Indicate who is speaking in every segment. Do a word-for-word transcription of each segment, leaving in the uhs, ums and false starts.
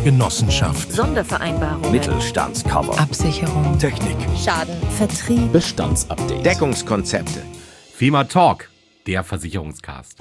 Speaker 1: Genossenschaft,
Speaker 2: Sondervereinbarung,
Speaker 3: Mittelstandscover,
Speaker 4: Absicherung,
Speaker 1: Technik,
Speaker 2: Schaden,
Speaker 4: Vertrieb,
Speaker 3: Bestandsupdate,
Speaker 5: Deckungskonzepte.
Speaker 6: FEMA Talk, der Versicherungscast.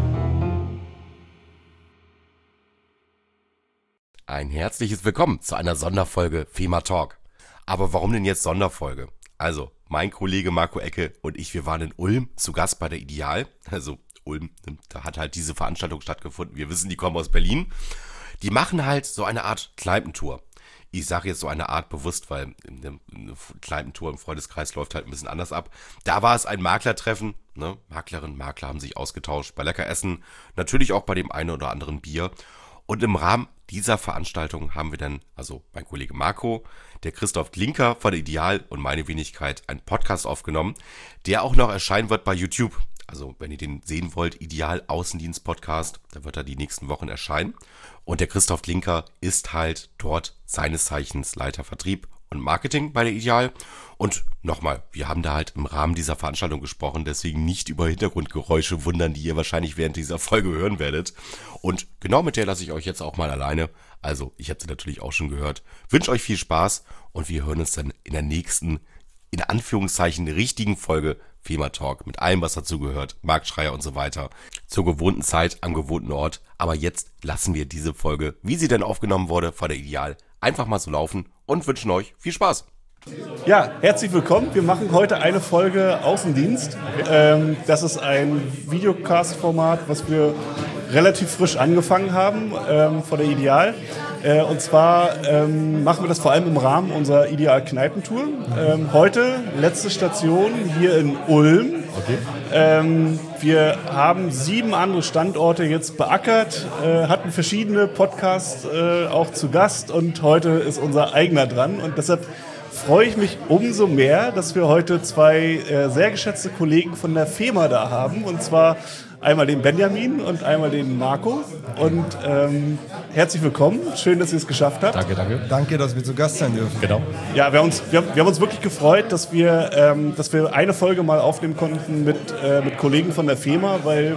Speaker 6: Ein herzliches Willkommen zu einer Sonderfolge FEMA Talk. Aber warum denn jetzt Sonderfolge? Also, mein Kollege Marco Ecke und ich, wir waren in Ulm zu Gast bei der Ideal. Also Ulm, da hat halt diese Veranstaltung stattgefunden. Wir wissen, die kommen aus Berlin. Die machen halt so eine Art Kneipentour. Ich sage jetzt so eine Art bewusst, weil eine Kneipentour im Freundeskreis läuft halt ein bisschen anders ab. Da war es ein Maklertreffen. Ne? Maklerinnen, Makler haben sich ausgetauscht bei Leckeressen. Natürlich auch bei dem einen oder anderen Bier. Und im Rahmen dieser Veranstaltung haben wir dann, also mein Kollege Marco, der Christoph Klinker von der Ideal und meine Wenigkeit, einen Podcast aufgenommen, der auch noch erscheinen wird bei YouTube. Also wenn ihr den sehen wollt, Ideal Außendienst Podcast, da wird er die nächsten Wochen erscheinen. Und der Christoph Klinker ist halt dort seines Zeichens Leiter Vertrieb und Marketing bei der Ideal. Und nochmal, wir haben da halt im Rahmen dieser Veranstaltung gesprochen, deswegen nicht über Hintergrundgeräusche wundern, die ihr wahrscheinlich während dieser Folge hören werdet. Und genau mit der lasse ich euch jetzt auch mal alleine. Also, ich habe sie natürlich auch schon gehört. Wünsche euch viel Spaß und wir hören uns dann in der nächsten, in Anführungszeichen, richtigen Folge FEMA Talk mit allem, was dazu gehört, Marktschreier und so weiter, zur gewohnten Zeit, am gewohnten Ort. Aber jetzt lassen wir diese Folge, wie sie denn aufgenommen wurde, von der Ideal, einfach mal so laufen und wünschen euch viel Spaß.
Speaker 7: Ja, herzlich willkommen. Wir machen heute eine Folge Außendienst. Ähm, das ist ein Videocast-Format, was wir relativ frisch angefangen haben ähm, von der Ideal. Äh, und zwar ähm, machen wir das vor allem im Rahmen unserer Ideal-Kneipentour. Ähm, heute letzte Station hier in Ulm. Okay. Ähm, wir haben sieben andere Standorte jetzt beackert, äh, hatten verschiedene Podcasts äh, auch zu Gast und heute ist unser eigener dran. Und deshalb freue ich mich umso mehr, dass wir heute zwei äh, sehr geschätzte Kollegen von der FEMA da haben. Und zwar einmal den Benjamin und einmal den Marco. Und ähm, herzlich willkommen. Schön, dass ihr es geschafft habt.
Speaker 8: Danke, danke. Danke, dass wir zu Gast sein dürfen.
Speaker 6: Genau.
Speaker 7: Ja, wir haben uns, wir haben, wir haben uns wirklich gefreut, dass wir, ähm, dass wir eine Folge mal aufnehmen konnten mit, äh, mit Kollegen von der FEMA, weil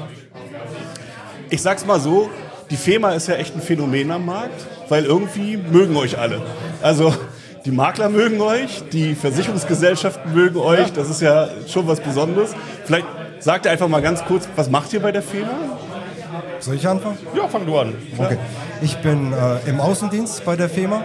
Speaker 7: ich sag's mal so, die FEMA ist ja echt ein Phänomen am Markt, weil irgendwie mögen euch alle. Also die Makler mögen euch, die Versicherungsgesellschaften mögen euch, das ist ja schon was Besonderes. Vielleicht sagt ihr einfach mal ganz kurz, was macht ihr bei der FEMA?
Speaker 8: Soll ich anfangen?
Speaker 7: Ja, fang du an.
Speaker 8: Okay. Ich bin äh, im Außendienst bei der FEMA,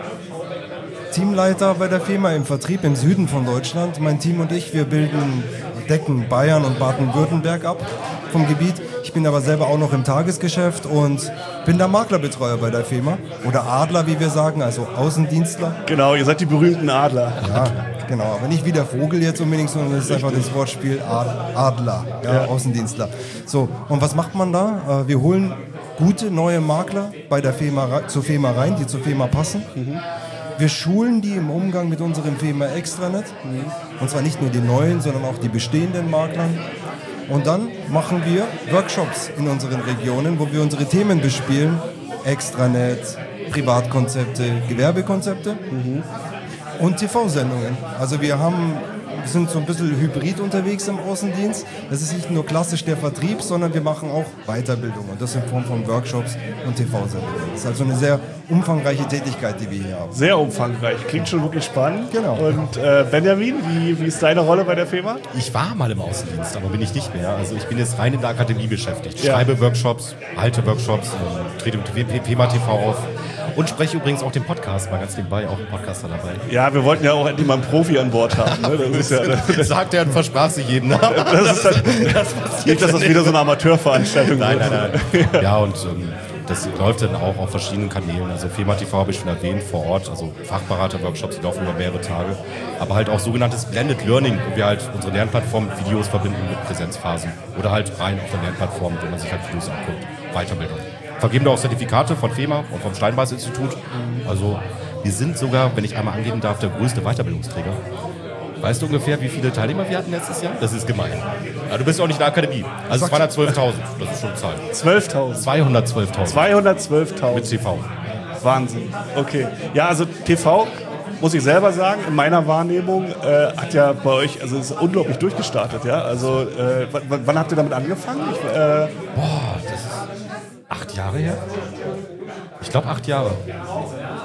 Speaker 8: Teamleiter bei der FEMA im Vertrieb im Süden von Deutschland. Mein Team und ich, wir bilden, decken Bayern und Baden-Württemberg ab vom Gebiet. Ich bin aber selber auch noch im Tagesgeschäft und bin der Maklerbetreuer bei der FEMA. Oder Adler, wie wir sagen, also Außendienstler.
Speaker 7: Genau, ihr seid die berühmten Adler.
Speaker 8: Ja, genau. Aber nicht wie der Vogel jetzt unbedingt, sondern das ist einfach das Wortspiel Adler, ja, ja. Außendienstler. So, und was macht man da? Wir holen gute neue Makler bei der FEMA, zur FEMA rein, die zur FEMA passen. Mhm. Wir schulen die im Umgang mit unserem FEMA Extranet. Mhm. Und zwar nicht nur die neuen, sondern auch die bestehenden Makler. Und dann machen wir Workshops in unseren Regionen, wo wir unsere Themen bespielen. Extranet, Privatkonzepte, Gewerbekonzepte mhm. und T V-Sendungen. Also wir haben, wir sind so ein bisschen hybrid unterwegs im Außendienst. Das ist nicht nur klassisch der Vertrieb, sondern wir machen auch Weiterbildung. Und das in Form von Workshops und T V-Sendungen. Das ist also eine sehr umfangreiche Tätigkeit, die wir hier haben.
Speaker 7: Sehr umfangreich. Klingt schon wirklich spannend.
Speaker 8: Genau.
Speaker 7: Und äh, Benjamin, wie, wie ist deine Rolle bei der FEMA?
Speaker 6: Ich war mal im Außendienst, aber bin ich nicht mehr. Also ich bin jetzt rein in der Akademie beschäftigt.
Speaker 7: Ja.
Speaker 6: Schreibe Workshops, halte Workshops, äh, trete im FEMA T V auf und spreche übrigens auch den Podcast, mal ganz nebenbei, auch ein Podcaster dabei.
Speaker 7: Ja, wir wollten ja auch endlich mal einen Profi an Bord haben. Ne? Das ist ja, das,
Speaker 6: das sagt er und versprach sich jedem. Ne?
Speaker 7: Das ist halt, das nicht, dass das wieder so eine Amateurveranstaltung
Speaker 6: nein,
Speaker 7: wird.
Speaker 6: Nein, nein, nein. Ja, und ähm, das läuft dann auch auf verschiedenen Kanälen. Also FEMA T V habe ich schon erwähnt, vor Ort, also Fachberater-Workshops, die laufen über mehrere Tage. Aber halt auch sogenanntes Blended Learning, wo wir halt unsere Lernplattform mit Videos verbinden mit Präsenzphasen. Oder halt rein auf der Lernplattform, wo man sich halt Videos anguckt. Weiterbildung. Vergeben da auch Zertifikate von FEMA und vom Steinbeis-Institut. Also wir sind sogar, wenn ich einmal angeben darf, der größte Weiterbildungsträger. Weißt du ungefähr, wie viele Teilnehmer wir hatten letztes Jahr? Das ist gemein. Ja, du bist auch nicht in der Akademie. Also zweihundertzwölftausend, das ist schon eine Zahl.
Speaker 7: zwölftausend?
Speaker 6: zweihundertzwölftausend.
Speaker 7: zweihundertzwölftausend.
Speaker 6: Mit T V.
Speaker 7: Wahnsinn. Okay. Ja, also T V, muss ich selber sagen, in meiner Wahrnehmung äh, hat ja bei euch, also ist unglaublich durchgestartet. Ja? Also äh, wann, wann habt ihr damit angefangen? Ich, äh
Speaker 6: Boah, das ist acht Jahre her? Ich glaube acht Jahre.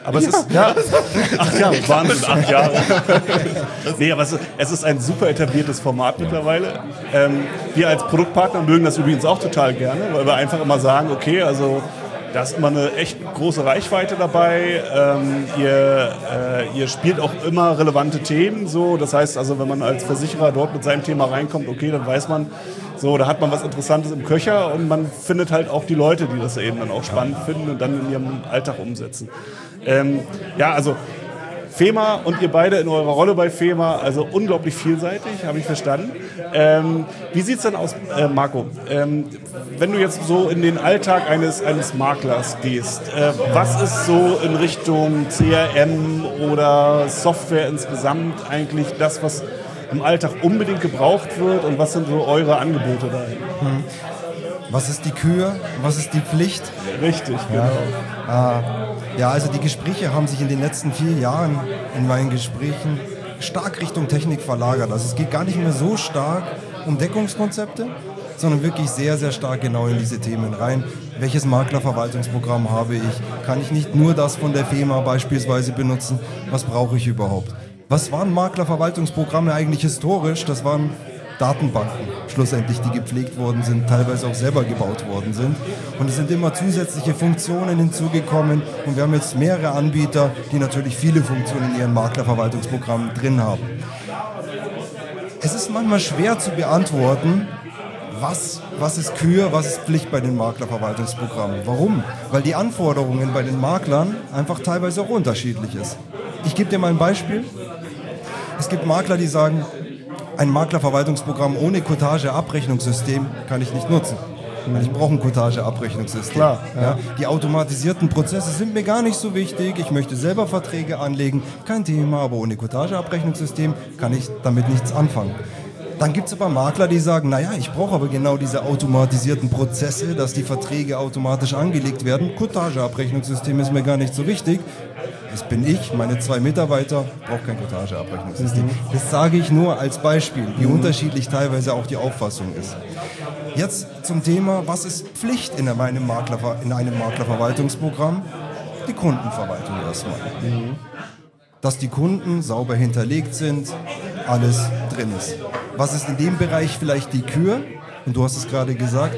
Speaker 7: Aber es ist, ja, acht Jahre, Wahnsinn, acht Jahre. Nee, aber es ist, es ist ein super etabliertes Format mittlerweile. Ähm, wir als Produktpartner mögen das übrigens auch total gerne, weil wir einfach immer sagen, okay, also da ist immer eine echt große Reichweite dabei. Ähm, ihr, äh, ihr spielt auch immer relevante Themen. So. Das heißt also, wenn man als Versicherer dort mit seinem Thema reinkommt, okay, dann weiß man, so, da hat man was Interessantes im Köcher und man findet halt auch die Leute, die das eben dann auch spannend finden und dann in ihrem Alltag umsetzen. Ähm, ja, also FEMA und ihr beide in eurer Rolle bei FEMA, also unglaublich vielseitig, habe ich verstanden. Ähm, wie sieht es denn aus, äh, Marco? Ähm, wenn du jetzt so in den Alltag eines, eines Maklers gehst, äh, was ist so in Richtung C R M oder Software insgesamt eigentlich das, was im Alltag unbedingt gebraucht wird und was sind so eure Angebote dahin?
Speaker 8: Hm. Was ist die Kür? Was ist die Pflicht?
Speaker 7: Richtig, genau.
Speaker 8: Ja, äh, ja, also die Gespräche haben sich in den letzten vier Jahren in meinen Gesprächen stark Richtung Technik verlagert. Also es geht gar nicht mehr so stark um Deckungskonzepte, sondern wirklich sehr, sehr stark genau in diese Themen rein. Welches Maklerverwaltungsprogramm habe ich? Kann ich nicht nur das von der FEMA beispielsweise benutzen? Was brauche ich überhaupt? Was waren Maklerverwaltungsprogramme eigentlich historisch? Das waren Datenbanken, schlussendlich, die gepflegt worden sind, teilweise auch selber gebaut worden sind. Und es sind immer zusätzliche Funktionen hinzugekommen und wir haben jetzt mehrere Anbieter, die natürlich viele Funktionen in ihren Maklerverwaltungsprogrammen drin haben. Es ist manchmal schwer zu beantworten, was, was ist Kür, was ist Pflicht bei den Maklerverwaltungsprogrammen. Warum? Weil die Anforderungen bei den Maklern einfach teilweise auch unterschiedlich ist. Ich gebe dir mal ein Beispiel. Es gibt Makler, die sagen, ein Maklerverwaltungsprogramm ohne Cottage-Abrechnungssystem kann ich nicht nutzen. Weil ich brauche ein Cottage-Abrechnungssystem.
Speaker 7: Klar, ja.
Speaker 8: Ja, die automatisierten Prozesse sind mir gar nicht so wichtig. Ich möchte selber Verträge anlegen. Kein Thema, aber ohne Cottage-Abrechnungssystem kann ich damit nichts anfangen. Dann gibt es aber Makler, die sagen, naja, ich brauche aber genau diese automatisierten Prozesse, dass die Verträge automatisch angelegt werden. Cottage-Abrechnungssystem ist mir gar nicht so wichtig. Das bin ich, meine zwei Mitarbeiter, brauche kein Cottage-Abrechnungssystem. Mhm. Das sage ich nur als Beispiel, wie mhm. unterschiedlich teilweise auch die Auffassung ist. Jetzt zum Thema, was ist Pflicht in einem, Makler, in einem Maklerverwaltungsprogramm? Die Kundenverwaltung erstmal. Mhm. Dass die Kunden sauber hinterlegt sind, alles drin ist. Was ist in dem Bereich vielleicht die Kür? Und du hast es gerade gesagt,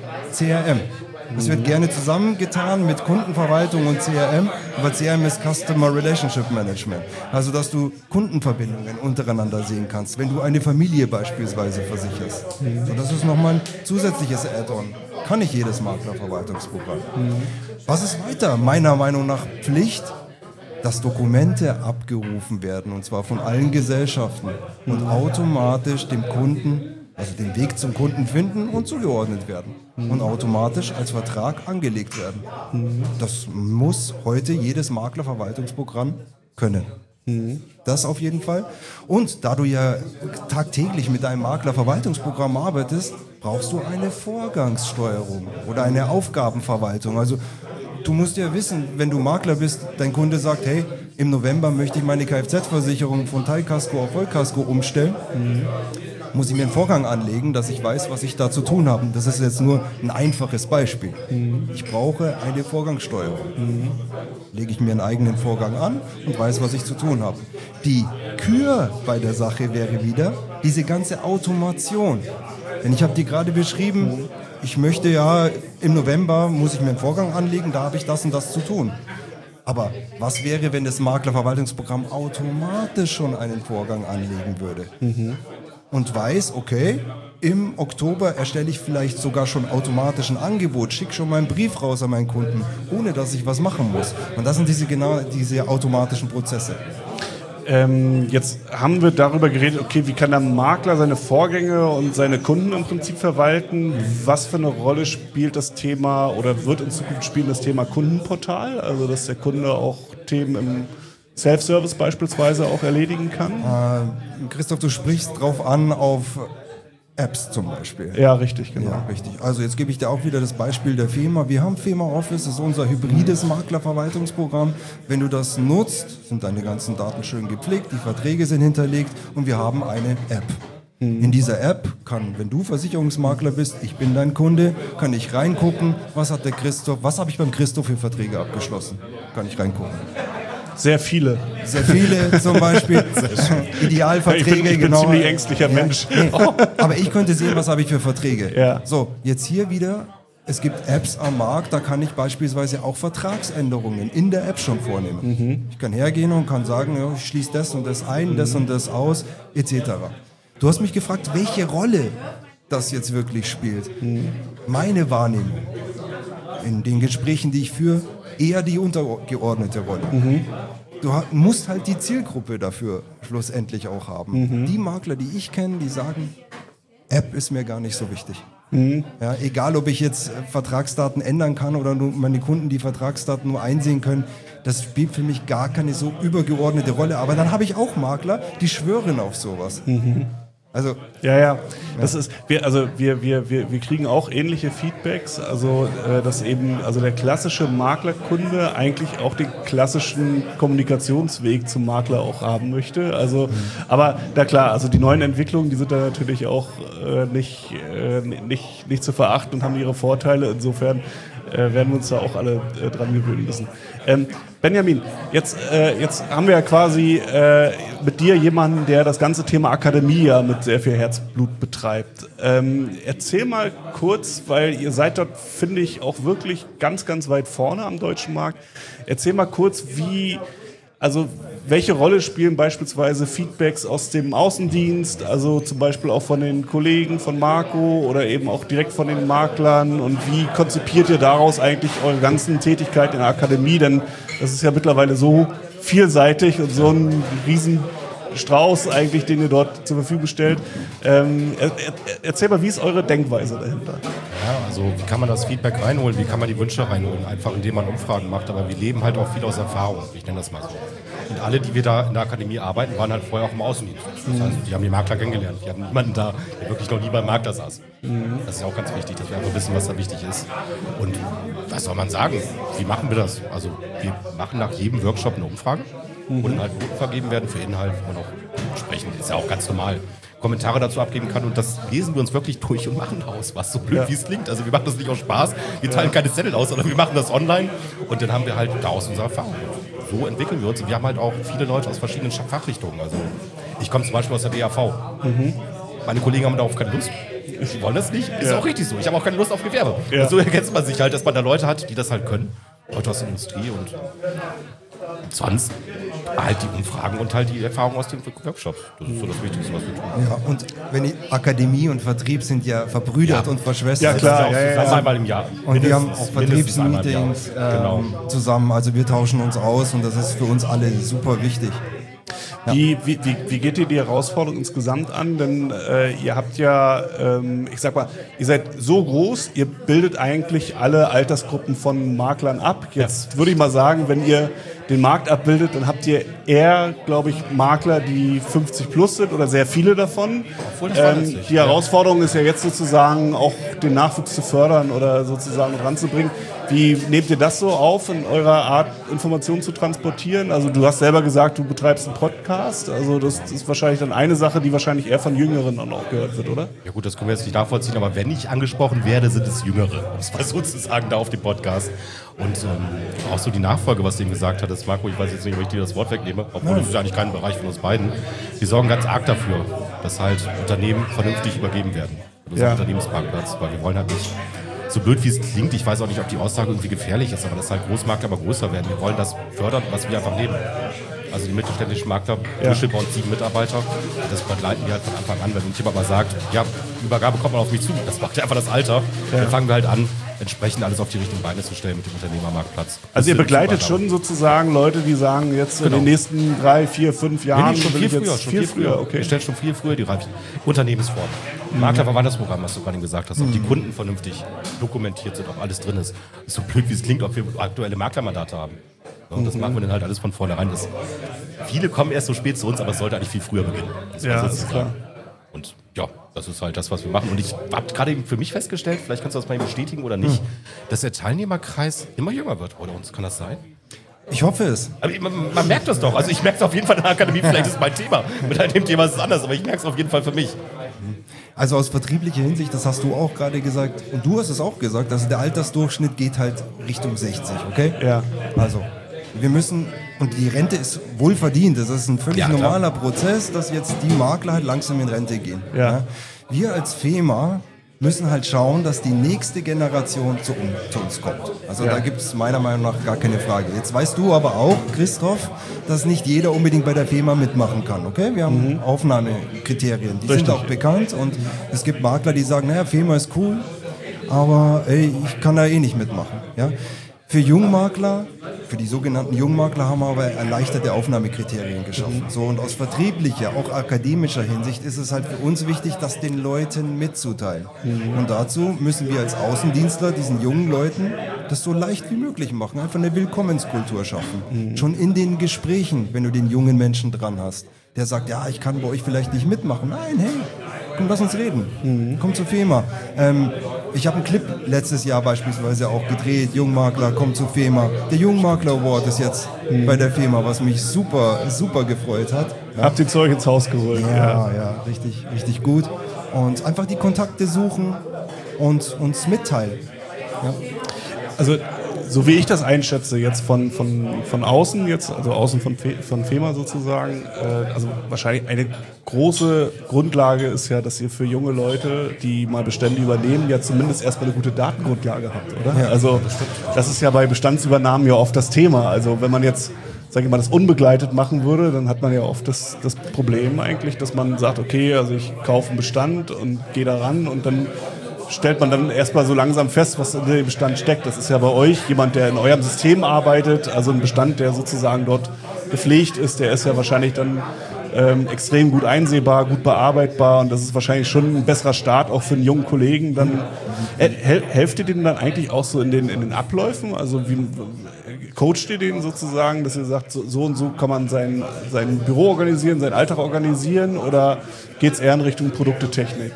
Speaker 8: C R M. Das wird gerne zusammengetan mit Kundenverwaltung und C R M, aber C R M ist Customer Relationship Management. Also, dass du Kundenverbindungen untereinander sehen kannst, wenn du eine Familie beispielsweise versicherst. Mhm. So, das ist nochmal ein zusätzliches Add-on. Kann nicht jedes Maklerverwaltungsprogramm. Mhm. Was ist weiter? Meiner Meinung nach Pflicht, dass Dokumente abgerufen werden, und zwar von allen Gesellschaften und automatisch dem Kunden, also den Weg zum Kunden finden und zugeordnet werden mhm. und automatisch als Vertrag angelegt werden. Mhm. Das muss heute jedes Maklerverwaltungsprogramm können. Mhm. Das auf jeden Fall. Und da du ja tagtäglich mit einem Maklerverwaltungsprogramm arbeitest, brauchst du eine Vorgangssteuerung oder eine Aufgabenverwaltung. Also du musst ja wissen, wenn du Makler bist, dein Kunde sagt, hey, im November möchte ich meine Kfz-Versicherung von Teilkasko auf Vollkasko umstellen. Mhm. Muss ich mir einen Vorgang anlegen, dass ich weiß, was ich da zu tun habe. Das ist jetzt nur ein einfaches Beispiel. Mhm. Ich brauche eine Vorgangssteuerung. Mhm. Lege ich mir einen eigenen Vorgang an und weiß, was ich zu tun habe. Die Kür bei der Sache wäre wieder diese ganze Automation. Denn ich habe dir gerade beschrieben, mhm. ich möchte ja, im November muss ich mir einen Vorgang anlegen, da habe ich das und das zu tun. Aber was wäre, wenn das Maklerverwaltungsprogramm automatisch schon einen Vorgang anlegen würde? Mhm. Und weiß, okay, im Oktober erstelle ich vielleicht sogar schon automatisch ein Angebot, schicke schon meinen Brief raus an meinen Kunden, ohne dass ich was machen muss. Und das sind diese, genau diese automatischen Prozesse.
Speaker 7: Ähm, jetzt haben wir darüber geredet, okay, wie kann der Makler seine Vorgänge und seine Kunden im Prinzip verwalten? Was für eine Rolle spielt das Thema oder wird in Zukunft spielen das Thema Kundenportal? Also, dass der Kunde auch Themen im Self-Service beispielsweise auch erledigen kann?
Speaker 8: Äh, Christoph, du sprichst drauf an auf Apps zum Beispiel.
Speaker 7: Ja, richtig, genau.
Speaker 8: Ja, richtig. Also jetzt gebe ich dir auch wieder das Beispiel der FEMA. Wir haben FEMA Office, das ist unser hybrides Maklerverwaltungsprogramm. Wenn du das nutzt, sind deine ganzen Daten schön gepflegt, die Verträge sind hinterlegt und wir haben eine App. In dieser App kann, wenn du Versicherungsmakler bist, ich bin dein Kunde, kann ich reingucken, was hat der Christoph, was habe ich beim Christoph für Verträge abgeschlossen? Kann ich reingucken.
Speaker 7: Sehr viele.
Speaker 8: Sehr viele zum Beispiel. Idealverträge,
Speaker 7: Ich bin, ich bin
Speaker 8: genau.
Speaker 7: ein ziemlich ängstlicher
Speaker 8: Ja,
Speaker 7: Mensch.
Speaker 8: nee. Aber ich könnte sehen, was habe ich für Verträge.
Speaker 7: Ja.
Speaker 8: So, jetzt hier wieder, es gibt Apps am Markt, da kann ich beispielsweise auch Vertragsänderungen in der App schon vornehmen.
Speaker 7: Mhm.
Speaker 8: Ich kann hergehen und kann sagen, ja, ich schließe das und das ein, mhm. das und das aus, et cetera. Du hast mich gefragt, welche Rolle das jetzt wirklich spielt. Mhm. Meine Wahrnehmung in den Gesprächen, die ich führe, eher die untergeordnete Rolle. Mhm. Du musst halt die Zielgruppe dafür schlussendlich auch haben. Mhm. Die Makler, die ich kenne, die sagen, App ist mir gar nicht so wichtig. Mhm. Ja, egal, ob ich jetzt Vertragsdaten ändern kann oder nur meine Kunden die Vertragsdaten nur einsehen können, das spielt für mich gar keine so übergeordnete Rolle. Aber dann habe ich auch Makler, die schwören auf sowas. Mhm. Also,
Speaker 7: ja, ja, das ist, wir, also wir, wir, wir, wir kriegen auch ähnliche Feedbacks, also äh, dass eben, also der klassische Maklerkunde eigentlich auch den klassischen Kommunikationsweg zum Makler auch haben möchte, also, mhm. aber da klar, also die neuen Entwicklungen, die sind da natürlich auch äh, nicht, äh, nicht, nicht zu verachten und haben ihre Vorteile, insofern äh, werden wir uns da auch alle äh, dran gewöhnen müssen. Ähm, Benjamin, jetzt, äh, jetzt haben wir ja quasi äh, mit dir jemanden, der das ganze Thema Akademie ja mit sehr viel Herzblut betreibt. Ähm, erzähl mal kurz, weil ihr seid dort, finde ich, auch wirklich ganz, ganz weit vorne am deutschen Markt. Erzähl mal kurz, wie, also welche Rolle spielen beispielsweise Feedbacks aus dem Außendienst, also zum Beispiel auch von den Kollegen von Marco oder eben auch direkt von den Maklern, und wie konzipiert ihr daraus eigentlich eure ganzen Tätigkeit in der Akademie, denn das ist ja mittlerweile so vielseitig und so ein Riesenstrauß eigentlich, den ihr dort zur Verfügung stellt. Ähm, er, er, erzähl mal, wie ist eure Denkweise dahinter?
Speaker 1: Ja, also wie kann man das Feedback reinholen, wie kann man die Wünsche reinholen? Einfach indem man Umfragen macht, aber wir leben halt auch viel aus Erfahrung, ich nenne das mal so. Und alle, die wir da in der Akademie arbeiten, waren halt vorher auch im Außendienst. Das heißt, die haben die Makler kennengelernt. Wir hatten niemanden da, der wirklich noch nie beim Makler saß. Mhm. Das ist ja auch ganz wichtig, dass wir einfach wissen, was da wichtig ist. Und was soll man sagen? Wie machen wir das? Also wir machen nach jedem Workshop eine Umfrage, mhm. wo dann halt Noten vergeben werden für Inhalt, wo man auch sprechen, ist ja auch ganz normal, Kommentare dazu abgeben kann, und das lesen wir uns wirklich durch und machen aus, was so blöd
Speaker 7: ja.
Speaker 1: wie es klingt. Also wir machen das nicht aus Spaß, wir teilen ja. keine Zettel aus, sondern wir machen das online und dann haben wir halt daraus unsere Erfahrung. So entwickeln wir uns, und wir haben halt auch viele Leute aus verschiedenen Fachrichtungen. Also ich komme zum Beispiel aus der B A V. Mhm. Meine Kollegen haben darauf keine Lust. Sie wollen das nicht. Ist ja. auch richtig so. Ich habe auch keine Lust auf Gewerbe. Ja. Und so erkennt man sich halt, dass man da Leute hat, die das halt können. Leute aus der Industrie und sonst halt die Umfragen und halt die Erfahrungen aus den Workshops. Das ist so das Wichtigste, was wir tun.
Speaker 8: Ja, und wenn die Akademie und Vertrieb sind ja verbrüdert ja. und verschwestert.
Speaker 7: Ja, klar.
Speaker 1: Ja, ja, ja. Einmal im Jahr.
Speaker 8: Und mindestens, wir haben auch Vertriebsmeetings ähm, genau. zusammen. Also wir tauschen uns aus, und das ist für uns alle super wichtig. Ja.
Speaker 7: Wie, wie, wie, wie geht ihr die Herausforderung insgesamt an? Denn äh, ihr habt ja, ähm, ich sag mal, ihr seid so groß, ihr bildet eigentlich alle Altersgruppen von Maklern ab. Jetzt ja. würde ich mal sagen, wenn ihr den Markt abbildet, dann habt ihr eher, glaube ich, Makler, die fünfzig plus sind oder sehr viele davon. Ähm, die Herausforderung ist ja jetzt sozusagen auch den Nachwuchs zu fördern oder sozusagen ranzubringen. Wie nehmt ihr das so auf, in eurer Art, Informationen zu transportieren? Also du hast selber gesagt, du betreibst einen Podcast. Also das ist wahrscheinlich dann eine Sache, die wahrscheinlich eher von Jüngeren dann auch gehört wird, oder?
Speaker 1: Ja gut, das können wir jetzt nicht nachvollziehen, aber wenn ich angesprochen werde, sind es Jüngere, um es mal so zu sagen, da auf dem Podcast. Und ähm, auch so die Nachfolge, was du eben gesagt hattest, Marco, ich weiß jetzt nicht, ob ich dir das Wort wegnehme, obwohl ja. das ist ja eigentlich kein Bereich von uns beiden. Wir sorgen ganz arg dafür, dass halt Unternehmen vernünftig übergeben werden. Das ist ja. ein Unternehmensparkplatz, weil wir wollen halt nicht, so blöd wie es klingt, ich weiß auch nicht, ob die Aussage irgendwie gefährlich ist, aber dass halt Großmakler aber größer werden. Wir wollen das fördern, was wir einfach leben. Also die mittelständischen Makler, ja. bei uns sieben Mitarbeiter, das begleiten wir halt von Anfang an. Wenn uns jemand mal sagt, ja, Übergabe kommt mal auf mich zu, das macht ja einfach das Alter, ja. dann fangen wir halt an, entsprechend alles auf die richtigen Beine zu stellen mit dem Unternehmermarktplatz.
Speaker 7: Also ihr begleitet schon sozusagen Leute, die sagen, jetzt genau. in den nächsten drei, vier, fünf Jahren...
Speaker 1: Nee, schon viel früher, schon
Speaker 7: viel
Speaker 1: viel früher. früher.
Speaker 7: Okay.
Speaker 1: Wir stellen schon viel früher die Unternehmensform. Mhm. Maklerverwandlungsprogramm, was du gerade gesagt hast, ob mhm. die Kunden vernünftig dokumentiert sind, ob alles drin ist. Ist so blöd, wie es klingt, ob wir aktuelle Maklermandate haben. Und das machen wir dann halt alles von vornherein. Das, viele kommen erst so spät zu uns, aber es sollte eigentlich viel früher beginnen. Das
Speaker 7: ja, das ist klar.
Speaker 1: Und ja, das ist halt das, was wir machen. Und ich habe gerade eben für mich festgestellt, vielleicht kannst du das mal bestätigen oder nicht, hm. dass der Teilnehmerkreis immer jünger wird. Oder uns kann das sein?
Speaker 8: Ich hoffe es.
Speaker 1: Aber man, man merkt das doch. Also ich merke es auf jeden Fall in der Akademie. Vielleicht ist es mein Thema. Mit dem Thema ist es anders, aber ich merke es auf jeden Fall für mich.
Speaker 8: Also aus vertrieblicher Hinsicht, das hast du auch gerade gesagt, und du hast es auch gesagt, also der Altersdurchschnitt geht halt Richtung sechzig, okay?
Speaker 7: Ja.
Speaker 8: Also wir müssen und die Rente ist wohlverdient. Das ist ein völlig
Speaker 1: Ja, klar.
Speaker 8: normaler Prozess, dass jetzt die Makler halt langsam in Rente gehen.
Speaker 7: Ja.
Speaker 8: Ja. Wir als FEMA müssen halt schauen, dass die nächste Generation zu, um, zu uns kommt. Also
Speaker 7: Ja.
Speaker 8: da gibt es meiner Meinung nach gar keine Frage. Jetzt weißt du aber auch, Christoph, dass nicht jeder unbedingt bei der FEMA mitmachen kann. Okay? Wir haben
Speaker 7: Mhm.
Speaker 8: Aufnahmekriterien, die
Speaker 7: Richtig.
Speaker 8: sind auch bekannt und es gibt Makler, die sagen, naja, FEMA ist cool, aber ey, ich kann da eh nicht mitmachen. Ja? Für Jungmakler, für die sogenannten Jungmakler haben wir aber erleichterte Aufnahmekriterien geschaffen. So, und aus vertrieblicher, auch akademischer Hinsicht ist es halt für uns wichtig, das den Leuten mitzuteilen. Und dazu müssen wir als Außendienstler diesen jungen Leuten das so leicht wie möglich machen, einfach eine Willkommenskultur schaffen. Schon in den Gesprächen, wenn du den jungen Menschen dran hast, der sagt, ja, ich kann bei euch vielleicht nicht mitmachen. Nein, hey, komm, lass uns reden. Komm zur FEMA. Ähm, ich habe einen Clip letztes Jahr beispielsweise auch gedreht, Jungmakler, komm zur FEMA. Der Jungmakler Award ist jetzt bei der FEMA, was mich super, super gefreut hat.
Speaker 7: Habt ihr Zeug ins Haus geholt?
Speaker 8: Ja, ja, richtig, richtig gut. Und einfach die Kontakte suchen und uns mitteilen. Ja.
Speaker 7: Also, so wie ich das einschätze, jetzt von, von, von außen, jetzt, also außen von, Fe, von FEMA sozusagen, äh, also wahrscheinlich eine große Grundlage ist ja, dass ihr für junge Leute, die mal Bestände übernehmen, ja zumindest erstmal eine gute Datengrundlage habt, oder?
Speaker 8: Ja,
Speaker 7: also, das ist ja bei Bestandsübernahmen ja oft das Thema. Also, wenn man jetzt, sage ich mal, das unbegleitet machen würde, dann hat man ja oft das, das Problem eigentlich, dass man sagt, okay, also ich kaufe einen Bestand und gehe da ran und dann stellt man dann erstmal so langsam fest, was in dem Bestand steckt. Das ist ja bei euch jemand, der in eurem System arbeitet, also ein Bestand, der sozusagen dort gepflegt ist, der ist ja wahrscheinlich dann ähm, extrem gut einsehbar, gut bearbeitbar und das ist wahrscheinlich schon ein besserer Start auch für einen jungen Kollegen. Dann äh, hel helft ihr denen dann eigentlich auch so in den, in den Abläufen? Also wie coacht ihr den sozusagen, dass ihr sagt, so, so und so kann man sein, sein Büro organisieren, seinen Alltag organisieren oder geht es eher in Richtung Produktetechnik?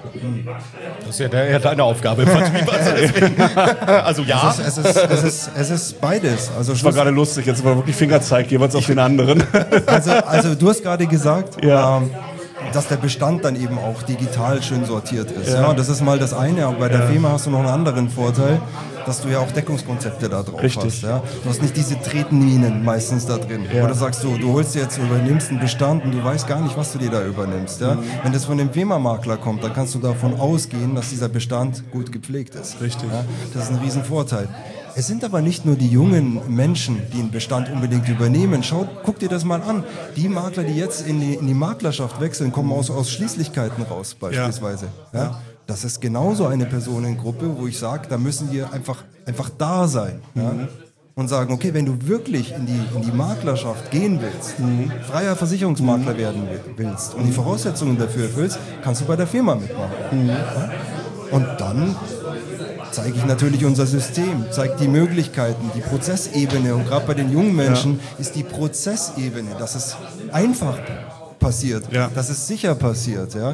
Speaker 1: Das ist ja der, eher deine Aufgabe im Vertrieb. Also, deswegen, also ja.
Speaker 8: Es ist, es, ist, es, ist, es ist beides. Also
Speaker 7: Das war gerade lustig, jetzt war wirklich Fingerzeig jeweils auf den anderen.
Speaker 8: Also, also du hast gerade gesagt,
Speaker 7: Ja.
Speaker 8: ähm, dass der Bestand dann eben auch digital schön sortiert ist.
Speaker 7: Ja.
Speaker 8: Ja. Das ist mal das eine, aber bei der FEMA hast du noch einen anderen Vorteil, dass du ja auch Deckungskonzepte da drauf
Speaker 7: Richtig.
Speaker 8: hast. Ja. Du hast nicht diese Tretminen meistens da drin.
Speaker 7: Ja.
Speaker 8: Oder sagst du, du holst dir jetzt, übernimmst einen Bestand und du weißt gar nicht, was du dir da übernimmst. Ja.
Speaker 7: Mhm.
Speaker 8: Wenn das von dem FEMA-Makler kommt, dann kannst du davon ausgehen, dass dieser Bestand gut gepflegt ist.
Speaker 7: Richtig.
Speaker 8: Ja. Das ist ein Riesenvorteil. Es sind aber nicht nur die jungen Menschen, die einen Bestand unbedingt übernehmen. Schau, guck dir das mal an. Die Makler, die jetzt in die, in die Maklerschaft wechseln, kommen aus Ausschließlichkeiten raus beispielsweise. Ja. Ja. Das ist genauso eine Personengruppe, wo ich sage, da müssen wir einfach, einfach da sein. Ja. Mhm. Und sagen, okay, wenn du wirklich in die, in die Maklerschaft gehen willst, mhm. freier Versicherungsmakler mhm. werden willst und die Voraussetzungen dafür erfüllst, kannst du bei der FEMA mitmachen. Mhm. Ja. Und dann zeige ich natürlich unser System, zeige die Möglichkeiten, die Prozessebene. Und gerade bei den jungen Menschen ja. ist die Prozessebene, dass es einfach passiert,
Speaker 7: ja.
Speaker 8: dass es sicher passiert, ja,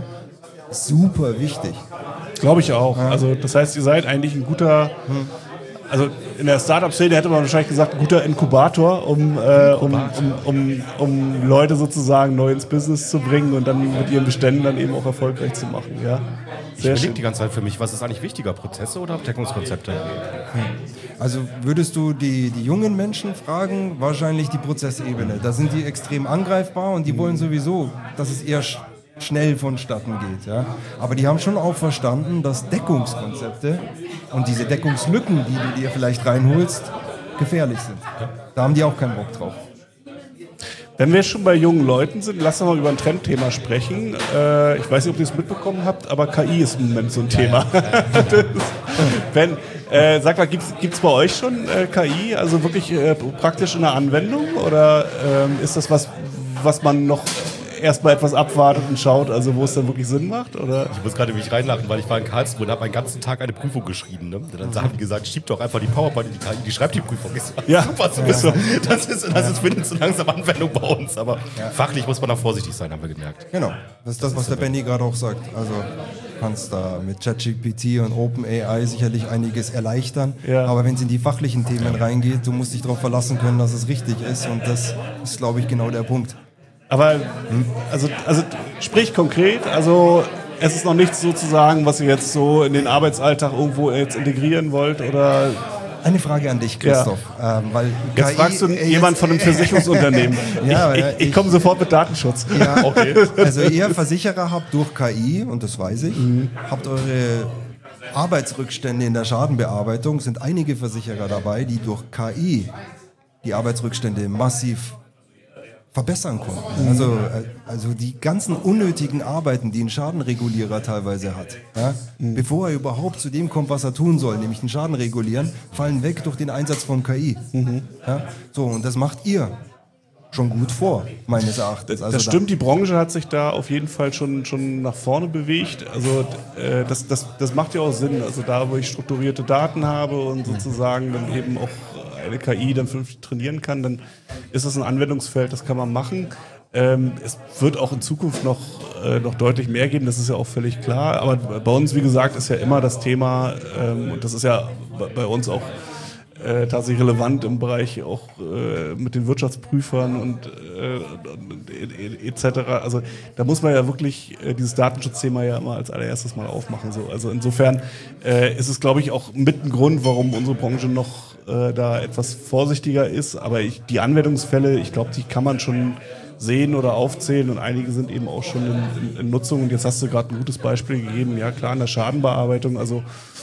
Speaker 8: super wichtig.
Speaker 7: Glaube ich auch.
Speaker 8: Ja.
Speaker 7: Also das heißt, ihr seid eigentlich ein guter, hm. also in der Startup-Szene hätte man wahrscheinlich gesagt, ein guter Inkubator, um, äh, um, um, um, um Leute sozusagen neu ins Business zu bringen und dann mit ihren Beständen dann eben auch erfolgreich zu machen. Ja?
Speaker 1: Ich überlege die ganze Zeit für mich, was ist eigentlich wichtiger, Prozesse oder Abdeckungskonzepte?
Speaker 8: Also würdest du die, die jungen Menschen fragen, wahrscheinlich die Prozessebene. Da sind die extrem angreifbar und die wollen sowieso, dass es eher sch- schnell vonstatten geht. Ja? Aber die haben schon auch verstanden, dass Deckungskonzepte und diese Deckungslücken, die du dir vielleicht reinholst, gefährlich sind. Da haben die auch keinen Bock drauf.
Speaker 7: Wenn wir schon bei jungen Leuten sind, lass uns mal über ein Trendthema sprechen. Äh, ich weiß nicht, ob ihr es mitbekommen habt, aber K I ist im Moment so ein Thema. Ja, ja, ja. Wenn, äh, sag mal, gibt es bei euch schon äh, K I, also wirklich äh, praktisch in der Anwendung? Oder ähm, ist das was, was man noch erstmal etwas abwartet und schaut, also wo es dann wirklich Sinn macht? Oder?
Speaker 1: Ich muss gerade mich reinlachen, weil ich war in Karlsruhe und habe einen ganzen Tag eine Prüfung geschrieben. Ne? Und dann haben die gesagt, schieb doch einfach die PowerPoint in die K I, die schreibt die Prüfung. Ich so,
Speaker 7: ja.
Speaker 1: Super, so bist du. Das ist, das ist findet so langsam Anwendung bei uns. Aber ja. fachlich muss man da vorsichtig sein, haben wir gemerkt.
Speaker 8: Genau, das ist das, was der Benny gerade auch sagt. Also kannst da mit ChatGPT und OpenAI sicherlich einiges erleichtern. Ja. Aber wenn es in die fachlichen Themen reingeht, du musst dich darauf verlassen können, dass es richtig ist. Und das ist, glaube ich, genau der Punkt.
Speaker 7: Aber, also, also sprich konkret, also es ist noch nichts sozusagen, was ihr jetzt so in den Arbeitsalltag irgendwo jetzt integrieren wollt oder
Speaker 8: Eine Frage an dich, Christoph. Ja. Ähm, weil
Speaker 7: jetzt K I, fragst du äh, jemand von einem Versicherungsunternehmen. ja, ich, ich, ich, ich komme sofort mit Datenschutz.
Speaker 8: Ja, okay. Also ihr Versicherer habt durch K I, und das weiß ich, mhm. habt eure Arbeitsrückstände in der Schadenbearbeitung, sind einige Versicherer dabei, die durch K I die Arbeitsrückstände massiv verbessern konnten. Also, also die ganzen unnötigen Arbeiten, die ein Schadenregulierer teilweise hat, ja, mhm. bevor er überhaupt zu dem kommt, was er tun soll, nämlich den Schaden regulieren, fallen weg durch den Einsatz von K I. Mhm. Ja, so, und das macht ihr schon gut vor, meines Erachtens.
Speaker 7: Also das stimmt, die Branche hat sich da auf jeden Fall schon, schon nach vorne bewegt. Also äh, das, das, das macht ja auch Sinn. Also da, wo ich strukturierte Daten habe und sozusagen dann eben auch eine K I dann vernünftig trainieren kann, dann ist das ein Anwendungsfeld, das kann man machen. Ähm, es wird auch in Zukunft noch, äh, noch deutlich mehr geben, das ist ja auch völlig klar. Aber bei uns, wie gesagt, ist ja immer das Thema, ähm, und das ist ja bei uns auch Äh, tatsächlich relevant im Bereich auch äh, mit den Wirtschaftsprüfern und äh, et cetera. Also da muss man ja wirklich äh, dieses Datenschutzthema ja immer als allererstes mal aufmachen. So. Also insofern äh, ist es, glaube ich, auch mit ein Grund, warum unsere Branche noch äh, da etwas vorsichtiger ist. Aber ich, die Anwendungsfälle, ich glaube, die kann man schon sehen oder aufzählen und einige sind eben auch schon in, in, in Nutzung. Und jetzt hast du gerade ein gutes Beispiel gegeben. Ja klar, in der Schadenbearbeitung, also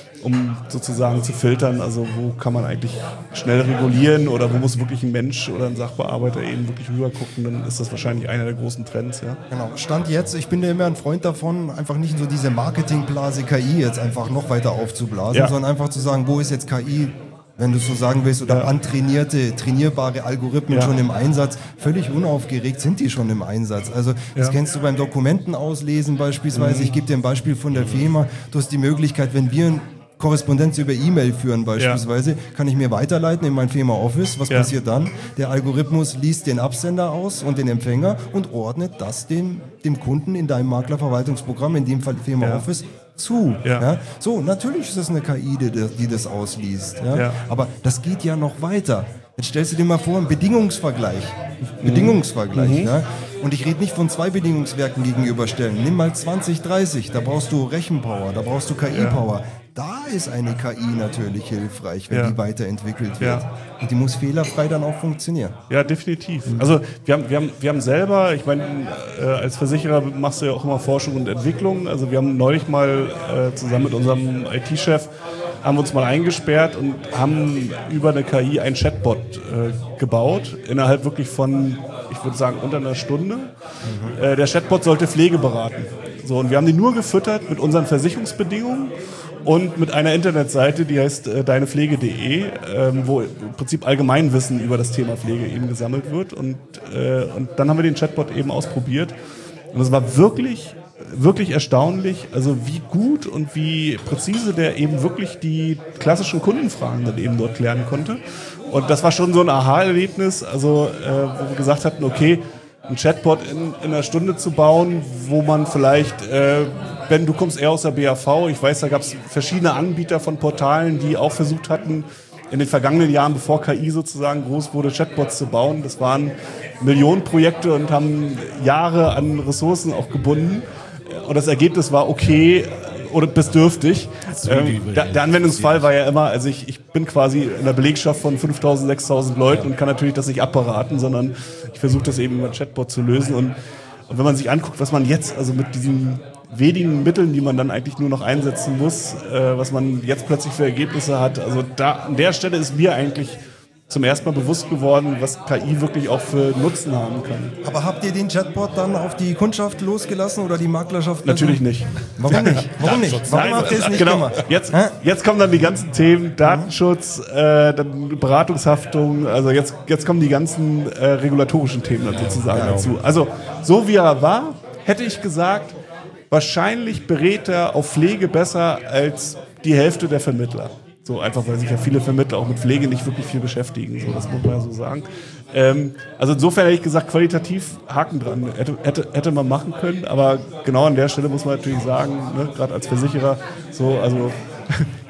Speaker 7: um sozusagen zu filtern, also wo kann man eigentlich schnell regulieren oder wo muss wirklich ein Mensch oder ein Sachbearbeiter eben wirklich rüber gucken, dann ist das wahrscheinlich einer der großen Trends. Ja.
Speaker 8: Genau, Stand jetzt, ich bin ja immer ein Freund davon, einfach nicht so diese Marketingblase K I jetzt einfach noch weiter aufzublasen, ja. sondern einfach zu sagen, wo ist jetzt K I, wenn du es so sagen willst, oder ja. antrainierte, trainierbare Algorithmen ja. schon im Einsatz, völlig unaufgeregt sind die schon im Einsatz. Also das ja. kennst du beim Dokumentenauslesen beispielsweise, mhm. ich gebe dir ein Beispiel von der FEMA, du hast die Möglichkeit, wenn wir Korrespondenz über E-Mail führen beispielsweise, ja. kann ich mir weiterleiten in mein FEMA Office. Was ja. passiert dann? Der Algorithmus liest den Absender aus und den Empfänger und ordnet das dem, dem Kunden in deinem Maklerverwaltungsprogramm, in dem Fall FEMA ja. Office, zu. Ja. Ja? So, natürlich ist das eine K I, die, die das ausliest. Ja? Ja. Aber das geht ja noch weiter. Jetzt stellst du dir mal vor, ein Bedingungsvergleich. Mhm. Bedingungsvergleich. Mhm. Ja? Und ich rede nicht von zwei Bedingungswerken gegenüberstellen. Nimm mal zwanzig, dreißig, da brauchst du Rechenpower, da brauchst du K I-Power. Ja. Da ist eine K I natürlich hilfreich, wenn ja. die weiterentwickelt wird. Ja. Und die muss fehlerfrei dann auch funktionieren.
Speaker 7: Ja, definitiv. Mhm. Also wir haben, wir haben, wir haben selber, ich meine, äh, als Versicherer machst du ja auch immer Forschung und Entwicklung. Also wir haben neulich mal äh, zusammen mit unserem I T-Chef haben uns mal eingesperrt und haben über eine K I einen Chatbot äh, gebaut, innerhalb wirklich von, ich würde sagen, unter einer Stunde. Mhm. Äh, der Chatbot sollte Pflege beraten. So, und wir haben die nur gefüttert mit unseren Versicherungsbedingungen und mit einer Internetseite, die heißt äh, deinepflege punkt de, ähm, wo im Prinzip Allgemeinwissen über das Thema Pflege eben gesammelt wird. Und, äh, und dann haben wir den Chatbot eben ausprobiert. Und es war wirklich, wirklich erstaunlich, also wie gut und wie präzise der eben wirklich die klassischen Kundenfragen dann eben dort klären konnte. Und das war schon so ein Aha-Erlebnis, also äh, wo wir gesagt hatten, okay, ein Chatbot in, in einer Stunde zu bauen, wo man vielleicht, äh, Ben, du kommst eher aus der B A V, ich weiß, da gab es verschiedene Anbieter von Portalen, die auch versucht hatten, in den vergangenen Jahren, bevor K I sozusagen groß wurde, Chatbots zu bauen. Das waren Millionenprojekte und haben Jahre an Ressourcen auch gebunden. Und das Ergebnis war okay oder bedürftig. Ähm, der, der Anwendungsfall war ja immer, also ich, ich bin quasi in der Belegschaft von fünftausend, sechstausend Leuten und kann natürlich das nicht abberaten, sondern ich versuche das eben über Chatbot zu lösen. Und, und wenn man sich anguckt, was man jetzt, also mit diesen wenigen Mitteln, die man dann eigentlich nur noch einsetzen muss, äh, was man jetzt plötzlich für Ergebnisse hat, also da an der Stelle ist mir eigentlich zum ersten Mal bewusst geworden, was K I wirklich auch für Nutzen haben kann.
Speaker 8: Aber habt ihr den Chatbot dann auf die Kundschaft losgelassen oder die Maklerschaft?
Speaker 7: Natürlich nicht.
Speaker 8: Warum nicht? Warum nicht? Warum
Speaker 7: Nein,
Speaker 8: habt ihr es nicht
Speaker 7: genau.
Speaker 8: gemacht?
Speaker 7: Jetzt, jetzt kommen dann die ganzen Themen, Datenschutz, äh, dann Beratungshaftung, also jetzt, jetzt kommen die ganzen äh, regulatorischen Themen dann sozusagen ja, dazu. Also so wie er war, hätte ich gesagt, wahrscheinlich berät er auf Pflege besser als die Hälfte der Vermittler. So einfach, weil sich ja viele Vermittler auch mit Pflege nicht wirklich viel beschäftigen. So, das muss man ja so sagen. Ähm, also insofern hätte ich gesagt, qualitativ Haken dran. Hätte, hätte, hätte man machen können, aber genau an der Stelle muss man natürlich sagen, ne, gerade als Versicherer, so, also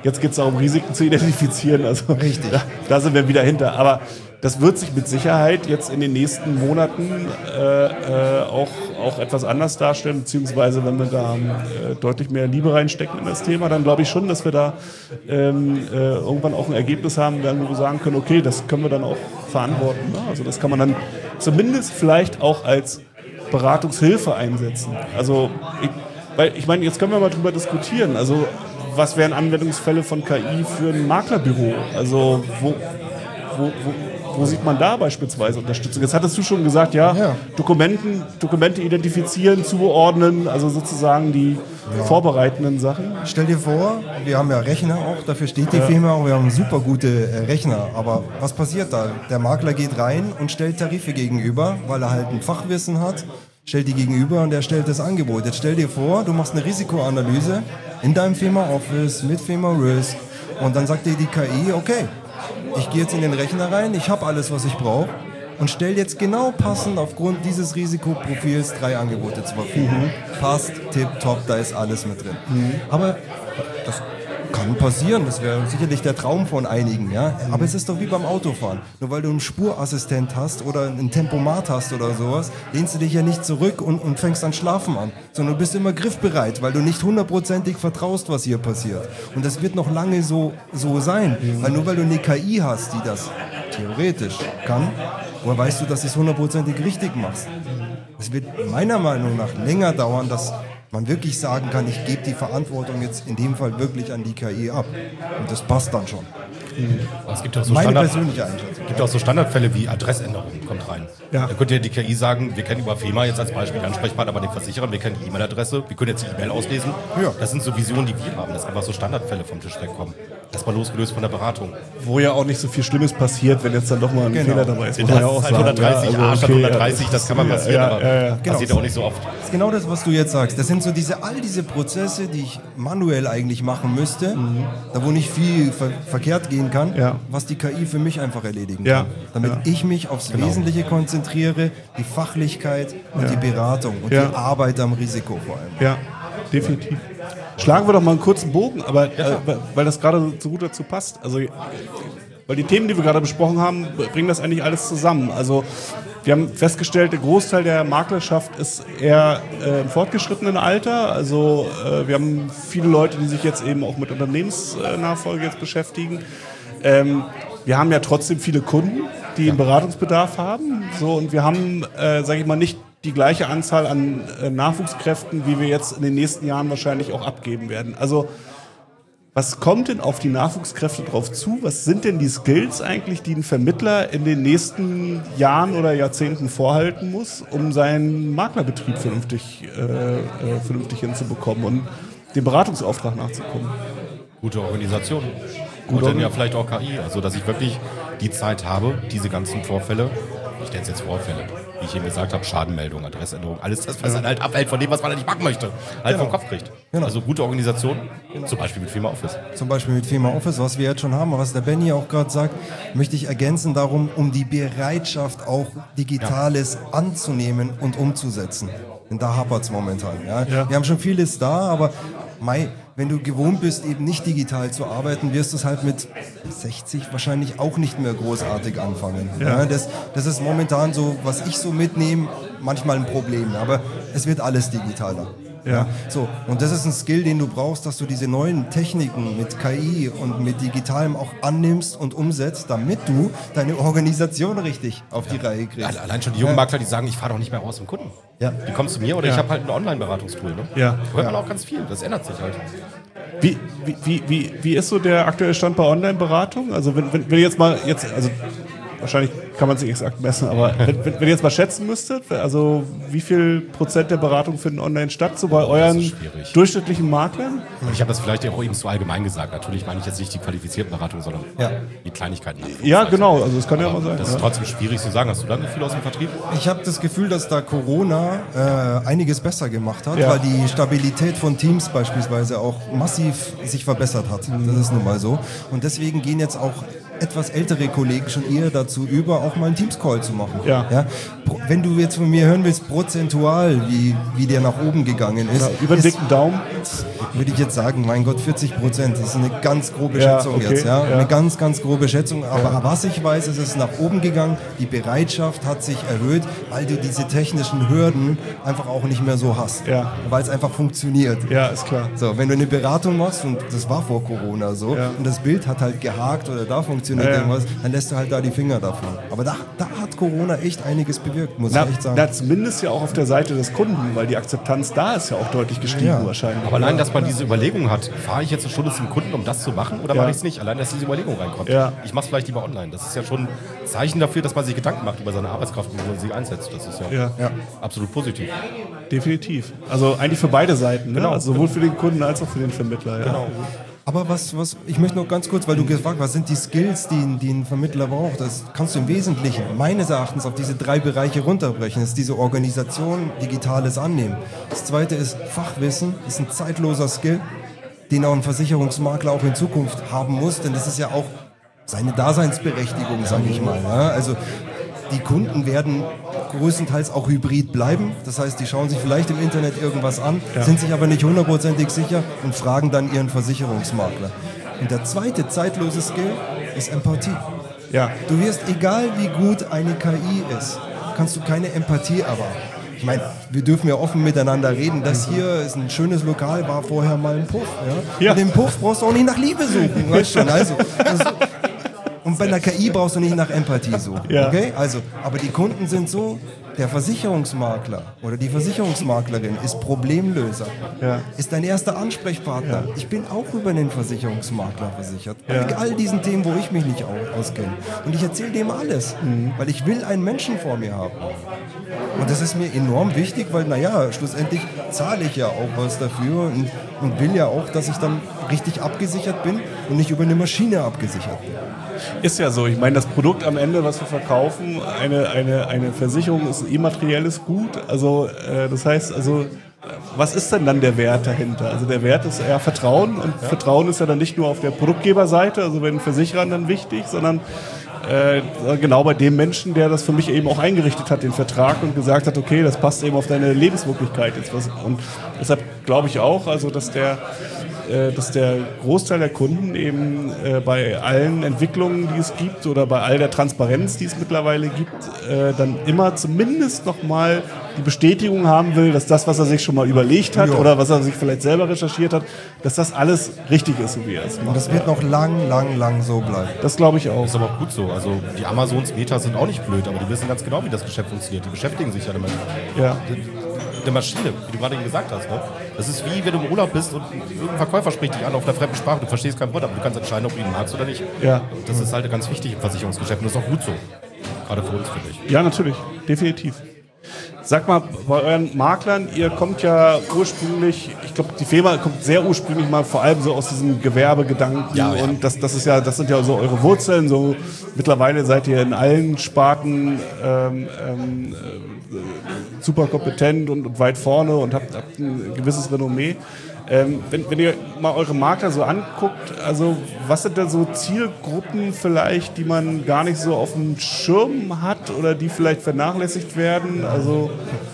Speaker 7: Jetzt geht es darum, Risiken zu identifizieren. Also
Speaker 8: Richtig.
Speaker 7: Da, da sind wir wieder hinter. Aber das wird sich mit Sicherheit jetzt in den nächsten Monaten äh, äh, auch, auch etwas anders darstellen, beziehungsweise wenn wir da äh, deutlich mehr Liebe reinstecken in das Thema, dann glaube ich schon, dass wir da ähm, äh, irgendwann auch ein Ergebnis haben werden, wo wir sagen können, okay, das können wir dann auch verantworten. Ne? Also das kann man dann zumindest vielleicht auch als Beratungshilfe einsetzen. Also ich, weil ich meine, jetzt können wir mal drüber diskutieren. Also was wären Anwendungsfälle von K I für ein Maklerbüro? Also wo, wo, wo Wo sieht man da beispielsweise Unterstützung? Jetzt hattest du schon gesagt, ja, ja. Dokumenten, Dokumente identifizieren, zuordnen, also sozusagen die ja. vorbereitenden Sachen.
Speaker 8: Stell dir vor, wir haben ja Rechner auch, dafür steht die ja. Firma auch, wir haben super gute Rechner. Aber was passiert da? Der Makler geht rein und stellt Tarife gegenüber, weil er halt ein Fachwissen hat, stellt die gegenüber und er stellt das Angebot. Jetzt stell dir vor, du machst eine Risikoanalyse in deinem Firma Office mit Firma Risk und dann sagt dir die K I, okay, ich gehe jetzt in den Rechner rein, ich habe alles, was ich brauche und stelle jetzt genau passend aufgrund dieses Risikoprofils drei Angebote zur Verfügung. Mhm. Passt, tipptopp, da ist alles mit drin. Mhm. Aber das kann passieren, das wäre sicherlich der Traum von einigen, ja. Mhm. Aber es ist doch wie beim Autofahren. Nur weil du einen Spurassistent hast oder einen Tempomat hast oder sowas, lehnst du dich ja nicht zurück und, und fängst an Schlafen an, sondern du bist immer griffbereit, weil du nicht hundertprozentig vertraust, was hier passiert. Und das wird noch lange so, so sein, mhm. weil nur weil du eine K I hast, die das theoretisch kann, woher weißt du, dass du es hundertprozentig richtig machst? Es wird meiner Meinung nach länger dauern, dass man wirklich sagen kann, ich gebe die Verantwortung jetzt in dem Fall wirklich an die K I ab. Und das passt dann schon.
Speaker 1: Mhm. Es gibt auch so
Speaker 8: Meine
Speaker 1: Standard,
Speaker 8: persönliche Einschätzung.
Speaker 1: Es gibt auch so Standardfälle wie Adressänderung, kommt rein.
Speaker 7: Ja.
Speaker 1: Da könnte ja die K I sagen, wir kennen über FEMA jetzt als Beispiel Ansprechpartner bei den Versicherern, wir kennen die E-Mail-Adresse, wir können jetzt die E-Mail auslesen.
Speaker 8: Ja.
Speaker 1: Das sind so Visionen, die wir haben, dass einfach so Standardfälle vom Tisch wegkommen. Erstmal losgelöst von der Beratung.
Speaker 7: Wo ja auch nicht so viel Schlimmes passiert, wenn jetzt dann doch mal ein
Speaker 8: genau.
Speaker 7: Fehler dabei ist.
Speaker 1: Das ist halt hundertdreißig A statt hundertdreißig, das kann man passieren,
Speaker 7: ja,
Speaker 1: aber
Speaker 7: ja, ja.
Speaker 1: passiert
Speaker 8: Genau.
Speaker 1: auch nicht so oft.
Speaker 8: Das ist genau das, was du jetzt sagst. Das sind so diese, all diese Prozesse, die ich manuell eigentlich machen müsste, mhm. da wo nicht viel ver- verkehrt gehen kann, ja. was die K I für mich einfach erledigen
Speaker 7: ja.
Speaker 8: kann. Damit
Speaker 7: ja.
Speaker 8: ich mich aufs
Speaker 1: Genau.
Speaker 8: Wesentliche konzentriere, die Fachlichkeit und
Speaker 7: ja.
Speaker 8: die Beratung und
Speaker 7: ja.
Speaker 8: die Arbeit am Risiko vor allem.
Speaker 7: Ja, definitiv. Schlagen wir doch mal einen kurzen Bogen, aber äh, weil das gerade so gut dazu passt. Also, weil die Themen, die wir gerade besprochen haben, bringen das eigentlich alles zusammen. Also wir haben festgestellt, der Großteil der Maklerschaft ist eher äh, im fortgeschrittenen Alter. Also äh, wir haben viele Leute, die sich jetzt eben auch mit Unternehmensnachfolge jetzt beschäftigen. Ähm, wir haben ja trotzdem viele Kunden, die einen Beratungsbedarf haben. So, und wir haben, äh, sage ich mal, nicht die gleiche Anzahl an äh, Nachwuchskräften, wie wir jetzt in den nächsten Jahren wahrscheinlich auch abgeben werden. Also was kommt denn auf die Nachwuchskräfte drauf zu? Was sind denn die Skills eigentlich, die ein Vermittler in den nächsten Jahren oder Jahrzehnten vorhalten muss, um seinen Maklerbetrieb vernünftig, äh, äh, vernünftig hinzubekommen und dem Beratungsauftrag nachzukommen?
Speaker 1: Gute Organisation. Und dann ja vielleicht auch K I. Also, dass ich wirklich die Zeit habe, diese ganzen Vorfälle, ich nenne es jetzt Vorfälle, wie ich eben gesagt habe, Schadenmeldung, Adressänderung, alles das, was dann halt abhält von dem, was man eigentlich machen möchte, halt
Speaker 8: Genau.
Speaker 1: vom Kopf kriegt.
Speaker 8: Genau.
Speaker 1: Also gute Organisation, zum Beispiel mit Firma Office.
Speaker 8: Zum Beispiel mit Firma Office, was wir jetzt schon haben, was der Benny auch gerade sagt, möchte ich ergänzen darum, um die Bereitschaft auch Digitales ja. anzunehmen und umzusetzen. Denn da hapert es momentan. Ja. Ja. Wir haben schon vieles da, aber Mai, wenn du gewohnt bist, eben nicht digital zu arbeiten, wirst du es halt mit sechzig wahrscheinlich auch nicht mehr großartig anfangen. Ja. Ja, das, das ist momentan so, was ich so mitnehme, manchmal ein Problem. Aber es wird alles digitaler. Ja. Ja, so. Und das ist ein Skill, den du brauchst, dass du diese neuen Techniken mit K I und mit Digitalem auch annimmst und umsetzt, damit du deine Organisation richtig auf die Reihe kriegst.
Speaker 1: Allein schon die jungen Makler, die sagen, ich fahre doch nicht mehr raus zum Kunden.
Speaker 8: Ja.
Speaker 1: Die kommen zu mir oder
Speaker 7: Ja.
Speaker 1: ich habe halt ein Online-Beratungstool. Ne?
Speaker 7: Ja.
Speaker 1: Da hört man auch ganz viel, das ändert sich halt.
Speaker 7: Wie, wie, wie, wie, wie ist so der aktuelle Stand bei Online-Beratung? Also wenn, wenn, wenn ihr jetzt mal, jetzt, also wahrscheinlich kann man es nicht exakt messen, aber wenn, wenn, wenn ihr jetzt mal schätzen müsstet, also wie viel Prozent der Beratung finden online statt, so bei
Speaker 1: Oh, das
Speaker 7: euren
Speaker 1: ist schwierig.
Speaker 7: durchschnittlichen Maklern?
Speaker 1: Und ich habe das vielleicht auch eben zu allgemein gesagt. Natürlich meine ich jetzt nicht die qualifizierten Beratungen, sondern
Speaker 8: Ja.
Speaker 1: die Kleinigkeiten.
Speaker 7: Ja, genau, also das kann ja
Speaker 1: Aber
Speaker 7: mal sein.
Speaker 1: das ist
Speaker 7: Ja.
Speaker 1: trotzdem schwierig zu sagen. Hast du da ein Gefühl aus dem Vertrieb?
Speaker 8: Ich habe das Gefühl, dass da Corona äh, einiges besser gemacht hat,
Speaker 7: Ja.
Speaker 8: weil die Stabilität von Teams beispielsweise auch massiv sich verbessert hat. Das ist nun mal so. Und deswegen gehen jetzt auch etwas ältere Kollegen schon eher dazu über, auch mal einen Teams-Call zu machen.
Speaker 7: Ja.
Speaker 8: Pro- Wenn du jetzt von mir hören willst, prozentual, wie, wie der nach oben gegangen ist,
Speaker 7: Ja, über den
Speaker 8: ist
Speaker 7: dicken Daumen.
Speaker 8: würde ich jetzt sagen, mein Gott, vierzig Prozent. Das ist eine ganz grobe
Speaker 7: Ja,
Speaker 8: Schätzung
Speaker 7: okay,
Speaker 8: jetzt. Ja?
Speaker 7: ja.
Speaker 8: Eine ganz, ganz grobe Schätzung. Aber was ich weiß, ist es ist nach oben gegangen. Die Bereitschaft hat sich erhöht, weil du diese technischen Hürden einfach auch nicht mehr so hast.
Speaker 7: Ja.
Speaker 8: Weil es einfach funktioniert.
Speaker 7: Ja, ist klar.
Speaker 8: So, wenn du eine Beratung machst, und das war vor Corona so,
Speaker 7: Ja.
Speaker 8: und das Bild hat halt gehakt oder da funktioniert
Speaker 7: Ja, ja.
Speaker 8: irgendwas, dann lässt du halt da die Finger davon. Aber da, da hat Corona echt einiges bewirkt, muss
Speaker 7: Na,
Speaker 8: ich echt sagen.
Speaker 7: na, zumindest ja auch auf der Seite des Kunden, weil die Akzeptanz da ist ja auch deutlich gestiegen
Speaker 8: Ja.
Speaker 7: wahrscheinlich.
Speaker 1: Aber allein, dass man diese Überlegung hat, fahre ich jetzt eine Stunde zum Kunden, um das zu machen, oder
Speaker 7: Ja.
Speaker 1: mache ich es nicht? Allein, dass diese Überlegung reinkommt.
Speaker 7: Ja.
Speaker 1: Ich mache es vielleicht lieber online. Das ist ja schon ein Zeichen dafür, dass man sich Gedanken macht über seine Arbeitskraft und wo man sie einsetzt. Das ist ja,
Speaker 7: Ja.
Speaker 8: Ja.
Speaker 1: absolut positiv.
Speaker 7: Definitiv. Also eigentlich für beide Seiten, ne?
Speaker 1: Genau.
Speaker 7: Also sowohl für den Kunden als auch für den Vermittler. Ja.
Speaker 1: Genau.
Speaker 8: Aber was, was, ich möchte noch ganz kurz, weil du gefragt hast, was sind die Skills, die, die ein Vermittler braucht? Das kannst du im Wesentlichen meines Erachtens auf diese drei Bereiche runterbrechen. Das ist diese Organisation, digitales Annehmen. Das zweite ist Fachwissen, das ist ein zeitloser Skill, den auch ein Versicherungsmakler auch in Zukunft haben muss, denn das ist ja auch seine Daseinsberechtigung, sage ich mal. Ja? Also die Kunden werden größtenteils auch hybrid bleiben. Das heißt, die schauen sich vielleicht im Internet irgendwas an,
Speaker 7: Ja.
Speaker 8: sind sich aber nicht hundertprozentig sicher und fragen dann ihren Versicherungsmakler. Und der zweite zeitlose Skill ist Empathie.
Speaker 7: Ja.
Speaker 8: Du wirst, egal wie gut eine K I ist, kannst du keine Empathie erwarten. Ich meine, wir dürfen ja offen miteinander reden. Das hier ist ein schönes Lokal, war vorher mal ein Puff. Ja?
Speaker 7: Ja.
Speaker 8: Und im Puff brauchst du auch nicht nach Liebe suchen. Weißt schon? Also, das, und bei einer K I brauchst du nicht nach Empathie suchen.
Speaker 7: Ja.
Speaker 8: Okay? Also, aber die Kunden sind so, der Versicherungsmakler oder die Versicherungsmaklerin ist Problemlöser,
Speaker 7: Ja.
Speaker 8: ist dein erster Ansprechpartner. Ich bin auch über den Versicherungsmakler versichert.
Speaker 7: Ja.
Speaker 8: Bei all diesen Themen, wo ich mich nicht au- auskenne. Und ich erzähle dem alles,
Speaker 7: Mhm.
Speaker 8: weil ich will einen Menschen vor mir haben. Und das ist mir enorm wichtig, weil, naja, schlussendlich zahle ich ja auch was dafür und, und will ja auch, dass ich dann richtig abgesichert bin und nicht über eine Maschine abgesichert bin.
Speaker 7: Ist ja so. Ich meine, das Produkt am Ende, was wir verkaufen, eine, eine, eine Versicherung ist ein immaterielles Gut. Also äh, das heißt, also was ist denn dann der Wert dahinter? Also der Wert ist eher Vertrauen und ja. Vertrauen ist ja dann nicht nur auf der Produktgeberseite, also bei den Versicherern dann wichtig, sondern äh, genau bei dem Menschen, der das für mich eben auch eingerichtet hat, den Vertrag und gesagt hat, okay, das passt eben auf deine Lebenswirklichkeit jetzt. Was, und deshalb glaube ich auch, also dass der dass der Großteil der Kunden eben äh, bei allen Entwicklungen, die es gibt oder bei all der Transparenz, die es mittlerweile gibt, äh, dann immer zumindest nochmal die Bestätigung haben will, dass das, was er sich schon mal überlegt hat
Speaker 8: Ja.
Speaker 7: oder was er sich vielleicht selber recherchiert hat, dass das alles richtig ist, so wie er es
Speaker 8: Und
Speaker 7: macht.
Speaker 8: das wird noch lang, lang, lang so bleiben.
Speaker 7: Das glaube ich auch.
Speaker 1: Ist aber auch gut so. Also die Amazons Meta sind auch nicht blöd, aber die wissen ganz genau, wie das Geschäft funktioniert. Die beschäftigen sich ja damit.
Speaker 7: Ja.
Speaker 1: Eine Maschine, wie du gerade eben gesagt hast. Ne? Das ist wie, wenn du im Urlaub bist und irgendein Verkäufer spricht dich an auf einer fremden Sprache. Du verstehst kein Wort, aber du kannst entscheiden, ob du ihn magst oder nicht.
Speaker 7: Ja.
Speaker 1: Und das ist halt ganz wichtig im Versicherungsgeschäft und das ist auch gut so. Gerade für uns, finde ich.
Speaker 7: Ja, natürlich, definitiv. Sag mal, bei euren Maklern, ihr kommt ja ursprünglich, ich glaube, die Firma kommt sehr ursprünglich mal vor allem so aus diesem Gewerbegedanken
Speaker 1: Ja, ja.
Speaker 7: und das, das ist ja, das sind ja so eure Wurzeln. So mittlerweile seid ihr in allen Sparten ähm, ähm, äh, super kompetent und, und weit vorne und habt, habt ein gewisses Renommee. Ähm, wenn, wenn ihr mal eure Makler so anguckt, also was sind denn so Zielgruppen vielleicht, die man gar nicht so auf dem Schirm hat oder die vielleicht vernachlässigt werden? Also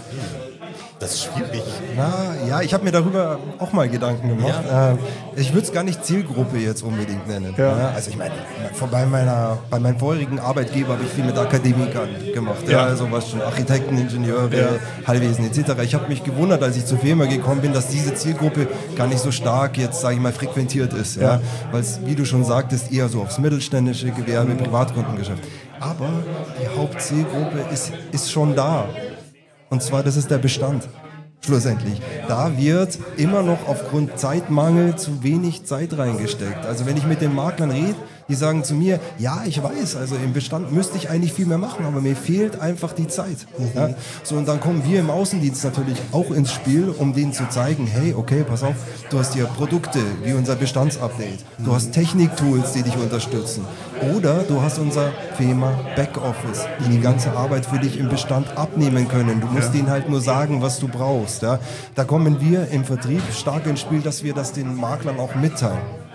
Speaker 1: Das ist schwierig.
Speaker 8: Na, ja, ich habe mir darüber auch mal Gedanken gemacht.
Speaker 1: Ja.
Speaker 8: Äh, ich würde es gar nicht Zielgruppe jetzt unbedingt nennen.
Speaker 7: Ja.
Speaker 8: Ja, also ich meine, bei, meiner, bei meinem vorherigen Arbeitgeber habe ich viel mit Akademikern gemacht. Ja.
Speaker 7: Ja.
Speaker 8: Also was schon Architekten, Ingenieure,
Speaker 7: Ja.
Speaker 8: Heilwesen et cetera. Ich habe mich gewundert, als ich zur Firma gekommen bin, dass diese Zielgruppe gar nicht so stark jetzt, sage ich mal, frequentiert ist. Ja.
Speaker 7: Ja.
Speaker 8: Weil es, wie du schon sagtest, eher so aufs mittelständische Gewerbe, Privatkundengeschäft. Aber die Hauptzielgruppe ist, ist schon da. Und zwar, das ist der Bestand. Schlussendlich. Da wird immer noch aufgrund Zeitmangel zu wenig Zeit reingesteckt. Also wenn ich mit den Maklern rede, die sagen zu mir, ja, ich weiß, also im Bestand müsste ich eigentlich viel mehr machen, aber mir fehlt einfach die Zeit. Ja? So, und dann kommen wir im Außendienst natürlich auch ins Spiel, um denen zu zeigen, hey, okay, pass auf, du hast hier Produkte wie unser Bestandsupdate, du hast Techniktools, die dich unterstützen, oder du hast unser FEMA Backoffice, die die ganze Arbeit für dich im Bestand abnehmen können. Du musst denen halt nur sagen, was du brauchst. Ja? Da kommen wir im Vertrieb stark ins Spiel, dass wir das den Maklern auch mitteilen.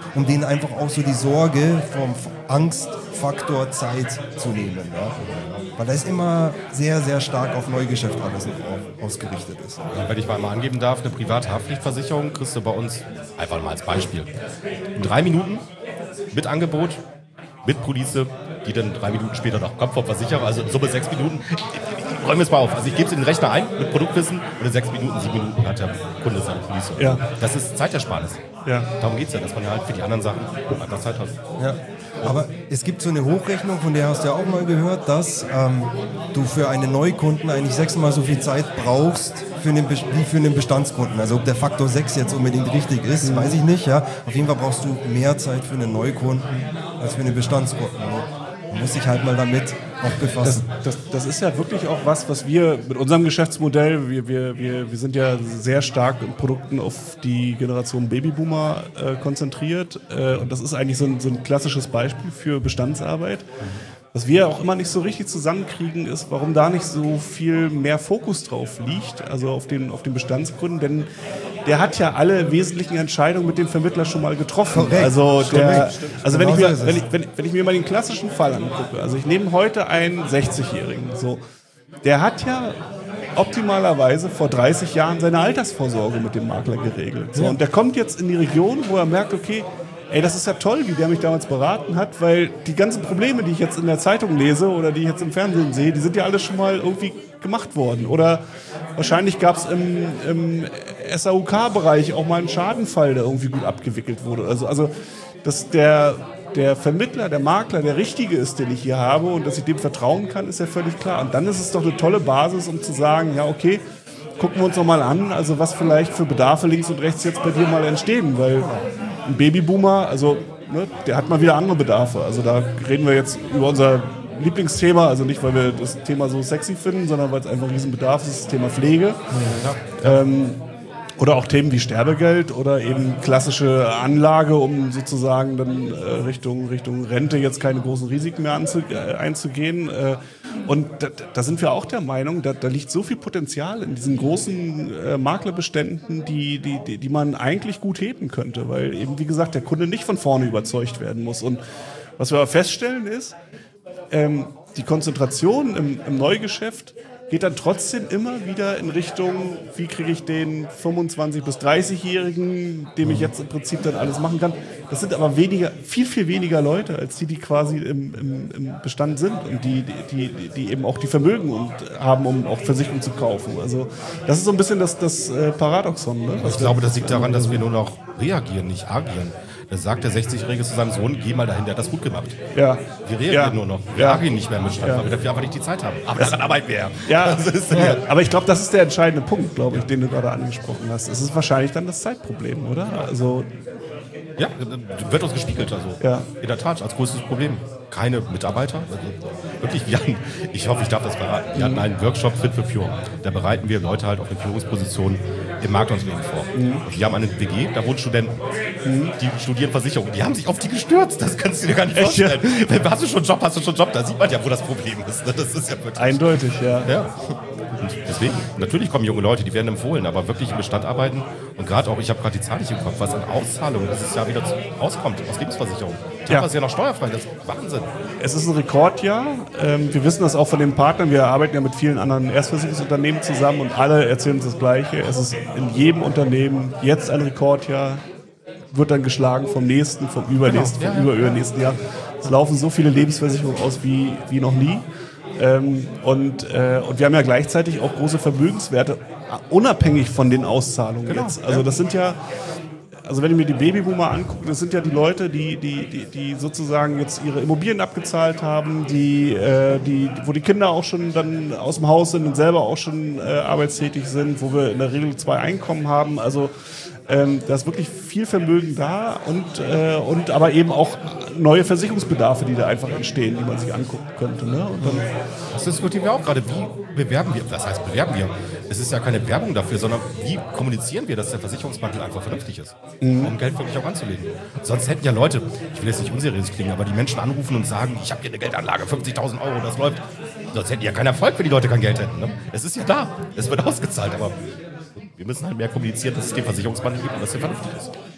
Speaker 8: um denen einfach auch so die Sorge vom Angstfaktor Zeit zu nehmen. Ja? Weil das immer sehr, sehr stark auf Neugeschäft alles noch auf, ausgerichtet ist.
Speaker 1: Ja, wenn ich mal mal angeben darf, eine Privathaftpflichtversicherung kriegst du bei uns, einfach mal als Beispiel, in drei Minuten mit Angebot, mit Police, die dann drei Minuten später noch kommt vom Versicherer, also in Summe sechs Minuten. Räumen wir es mal auf. Also ich gebe es in den Rechner ein mit Produktwissen und in sechs Minuten, sieben Minuten hat der Kunde seine Police.
Speaker 7: Ja.
Speaker 1: Das ist Zeitersparnis.
Speaker 7: Ja.
Speaker 1: Darum geht es ja, dass man ja halt für die anderen Sachen einfach Zeit hat.
Speaker 8: Ja. Aber es gibt so eine Hochrechnung, von der hast du ja auch mal gehört, dass ähm, du für einen Neukunden eigentlich sechsmal so viel Zeit brauchst für einen Be- wie für einen Bestandskunden. Also ob der Faktor sechs jetzt unbedingt richtig ist, mhm. weiß ich nicht. Ja. Auf jeden Fall brauchst du mehr Zeit für einen Neukunden als für einen Bestandskunden. Man muss sich halt mal damit auch befassen.
Speaker 7: Das, das, das ist ja wirklich auch was, was wir mit unserem Geschäftsmodell, wir, wir, wir, wir sind ja sehr stark in Produkten auf die Generation Babyboomer äh, konzentriert. Äh, und das ist eigentlich so ein, so ein klassisches Beispiel für Bestandsarbeit. Was wir auch immer nicht so richtig zusammenkriegen, ist, warum da nicht so viel mehr Fokus drauf liegt, also auf den, auf den Bestandskunden, denn der hat ja alle wesentlichen Entscheidungen mit dem Vermittler schon mal getroffen.
Speaker 8: Korrekt.
Speaker 7: Also, der, also wenn, ich
Speaker 8: Genau
Speaker 7: mir,
Speaker 8: so ist
Speaker 7: wenn,
Speaker 8: es.
Speaker 7: ich, wenn, ich, wenn ich mir mal den klassischen Fall angucke, also ich nehme heute einen sechzigjährigen, so, der hat ja optimalerweise vor dreißig Jahren seine Altersvorsorge mit dem Makler geregelt. So, und der kommt jetzt in die Region, wo er merkt, okay, ey, das ist ja toll, wie der mich damals beraten hat, weil die ganzen Probleme, die ich jetzt in der Zeitung lese oder die ich jetzt im Fernsehen sehe, die sind ja alle schon mal irgendwie gemacht worden. Oder wahrscheinlich gab es im, im S A U K-Bereich auch mal einen Schadenfall, der irgendwie gut abgewickelt wurde. Also, also dass der, der Vermittler, der Makler, der Richtige ist, den ich hier habe und dass ich dem vertrauen kann, ist ja völlig klar. Und dann ist es doch eine tolle Basis, um zu sagen, ja okay, gucken wir uns noch mal an, also was vielleicht für Bedarfe links und rechts jetzt bei dir mal entstehen, weil ein Babyboomer, also ne, der hat mal wieder andere Bedarfe. Also da reden wir jetzt über unser Lieblingsthema, also nicht, weil wir das Thema so sexy finden, sondern weil es einfach ein Riesenbedarf ist, das Thema Pflege. Ja. Ähm, oder auch Themen wie Sterbegeld oder eben klassische Anlage, um sozusagen dann äh, Richtung, Richtung Rente jetzt keine großen Risiken mehr anzu, äh, einzugehen. Äh, und da, da sind wir auch der Meinung, da, da liegt so viel Potenzial in diesen großen äh, Maklerbeständen, die, die, die, die man eigentlich gut heben könnte, weil eben, wie gesagt, der Kunde nicht von vorne überzeugt werden muss. Und was wir aber feststellen ist, ähm, die Konzentration im, im Neugeschäft geht dann trotzdem immer wieder in Richtung, wie kriege ich den fünfundzwanzig- bis dreißigjährigen, dem ich jetzt im Prinzip dann alles machen kann. Das sind aber weniger, viel, viel weniger Leute, als die, die quasi im, im, im Bestand sind und die, die, die, die eben auch die Vermögen und haben, um auch Versicherungen zu kaufen. Also das ist so ein bisschen das, das äh, Paradoxon. Ne?
Speaker 1: Ich glaube, das liegt daran, dass wir nur noch reagieren, nicht agieren. Da sagt der sechzigjährige zu seinem Sohn, geh mal dahin, der hat das gut gemacht.
Speaker 7: Ja.
Speaker 1: Wir reagieren
Speaker 7: Ja.
Speaker 1: nur noch. Wir
Speaker 7: Ja.
Speaker 1: agieren nicht mehr im Bestand,
Speaker 7: Ja.
Speaker 1: weil wir dafür einfach nicht die Zeit haben. Aber daran arbeiten wir ja.
Speaker 7: Ja,
Speaker 1: Das ist
Speaker 7: ja,
Speaker 1: ja.
Speaker 7: aber ich glaube, das ist der entscheidende Punkt, glaube ich, den du gerade angesprochen hast. Es ist wahrscheinlich dann das Zeitproblem, oder? Also
Speaker 1: Ja, wird uns gespiegelt. Also.
Speaker 7: Ja.
Speaker 1: In der Tat, als größtes Problem. Keine Mitarbeiter. Also wirklich, wir hatten, ich hoffe, ich darf das verraten. Wir hatten einen Workshop Fit für Führung. Da bereiten wir Leute halt auf eine Führungsposition im Marktunternehmen vor. Mhm. Und wir haben eine W G, da wohnen Studenten, mhm. die studieren Versicherung. Die haben sich auf die gestürzt. Das kannst du dir gar nicht
Speaker 7: Echt,
Speaker 1: vorstellen. Ja? Hast du schon einen Job, hast du schon einen Job, da sieht man ja, wo das Problem ist. Das ist ja wirklich
Speaker 7: eindeutig, ja.
Speaker 1: Ja. Und deswegen, natürlich kommen junge Leute, die werden empfohlen, aber wirklich im Bestand arbeiten und gerade auch, ich habe gerade die Zahl nicht im Kopf, was an Auszahlungen dieses Jahr wieder zu, rauskommt aus Lebensversicherung. Die
Speaker 7: Ja.
Speaker 1: haben das ja noch steuerfrei, das ist Wahnsinn.
Speaker 7: Es ist ein Rekordjahr. Ähm, wir wissen das auch von den Partnern. Wir arbeiten ja mit vielen anderen Erstversicherungsunternehmen zusammen und alle erzählen uns das Gleiche. Es ist in jedem Unternehmen jetzt ein Rekordjahr, wird dann geschlagen vom nächsten, vom übernächsten,
Speaker 1: Genau.
Speaker 7: vom
Speaker 1: Ja, ja.
Speaker 7: überübernächsten Jahr. Es laufen so viele Lebensversicherungen aus wie, wie noch nie. Ähm, und, äh, und wir haben ja gleichzeitig auch große Vermögenswerte, unabhängig von den Auszahlungen
Speaker 1: Genau,
Speaker 7: jetzt. Also
Speaker 1: ja.
Speaker 7: das sind ja, also wenn ich mir die Babyboomer angucke, das sind ja die Leute, die, die, die, die sozusagen jetzt ihre Immobilien abgezahlt haben, die, äh, die, wo die Kinder auch schon dann aus dem Haus sind und selber auch schon äh, arbeitstätig sind, wo wir in der Regel zwei Einkommen haben. Also ähm, da ist wirklich viel Vermögen da und, äh, und aber eben auch neue Versicherungsbedarfe, die da einfach entstehen, die man sich angucken könnte. Ne? Und dann,
Speaker 1: Das diskutieren wir auch gerade. Wie bewerben wir? Was heißt bewerben wir? Es ist ja keine Werbung dafür, sondern wie kommunizieren wir, dass der Versicherungsmakler einfach vernünftig ist, mhm. um Geld wirklich auch anzulegen. Sonst hätten ja Leute, ich will jetzt nicht unseriös klingen, aber die Menschen anrufen und sagen, ich habe hier eine Geldanlage, fünfzigtausend Euro, das läuft. Sonst hätten die ja keinen Erfolg, wenn die Leute kein Geld hätten. Ne? Es ist ja da, es wird ausgezahlt, aber wir müssen halt mehr kommunizieren, dass es den Versicherungsmakler gibt und dass er vernünftig ist.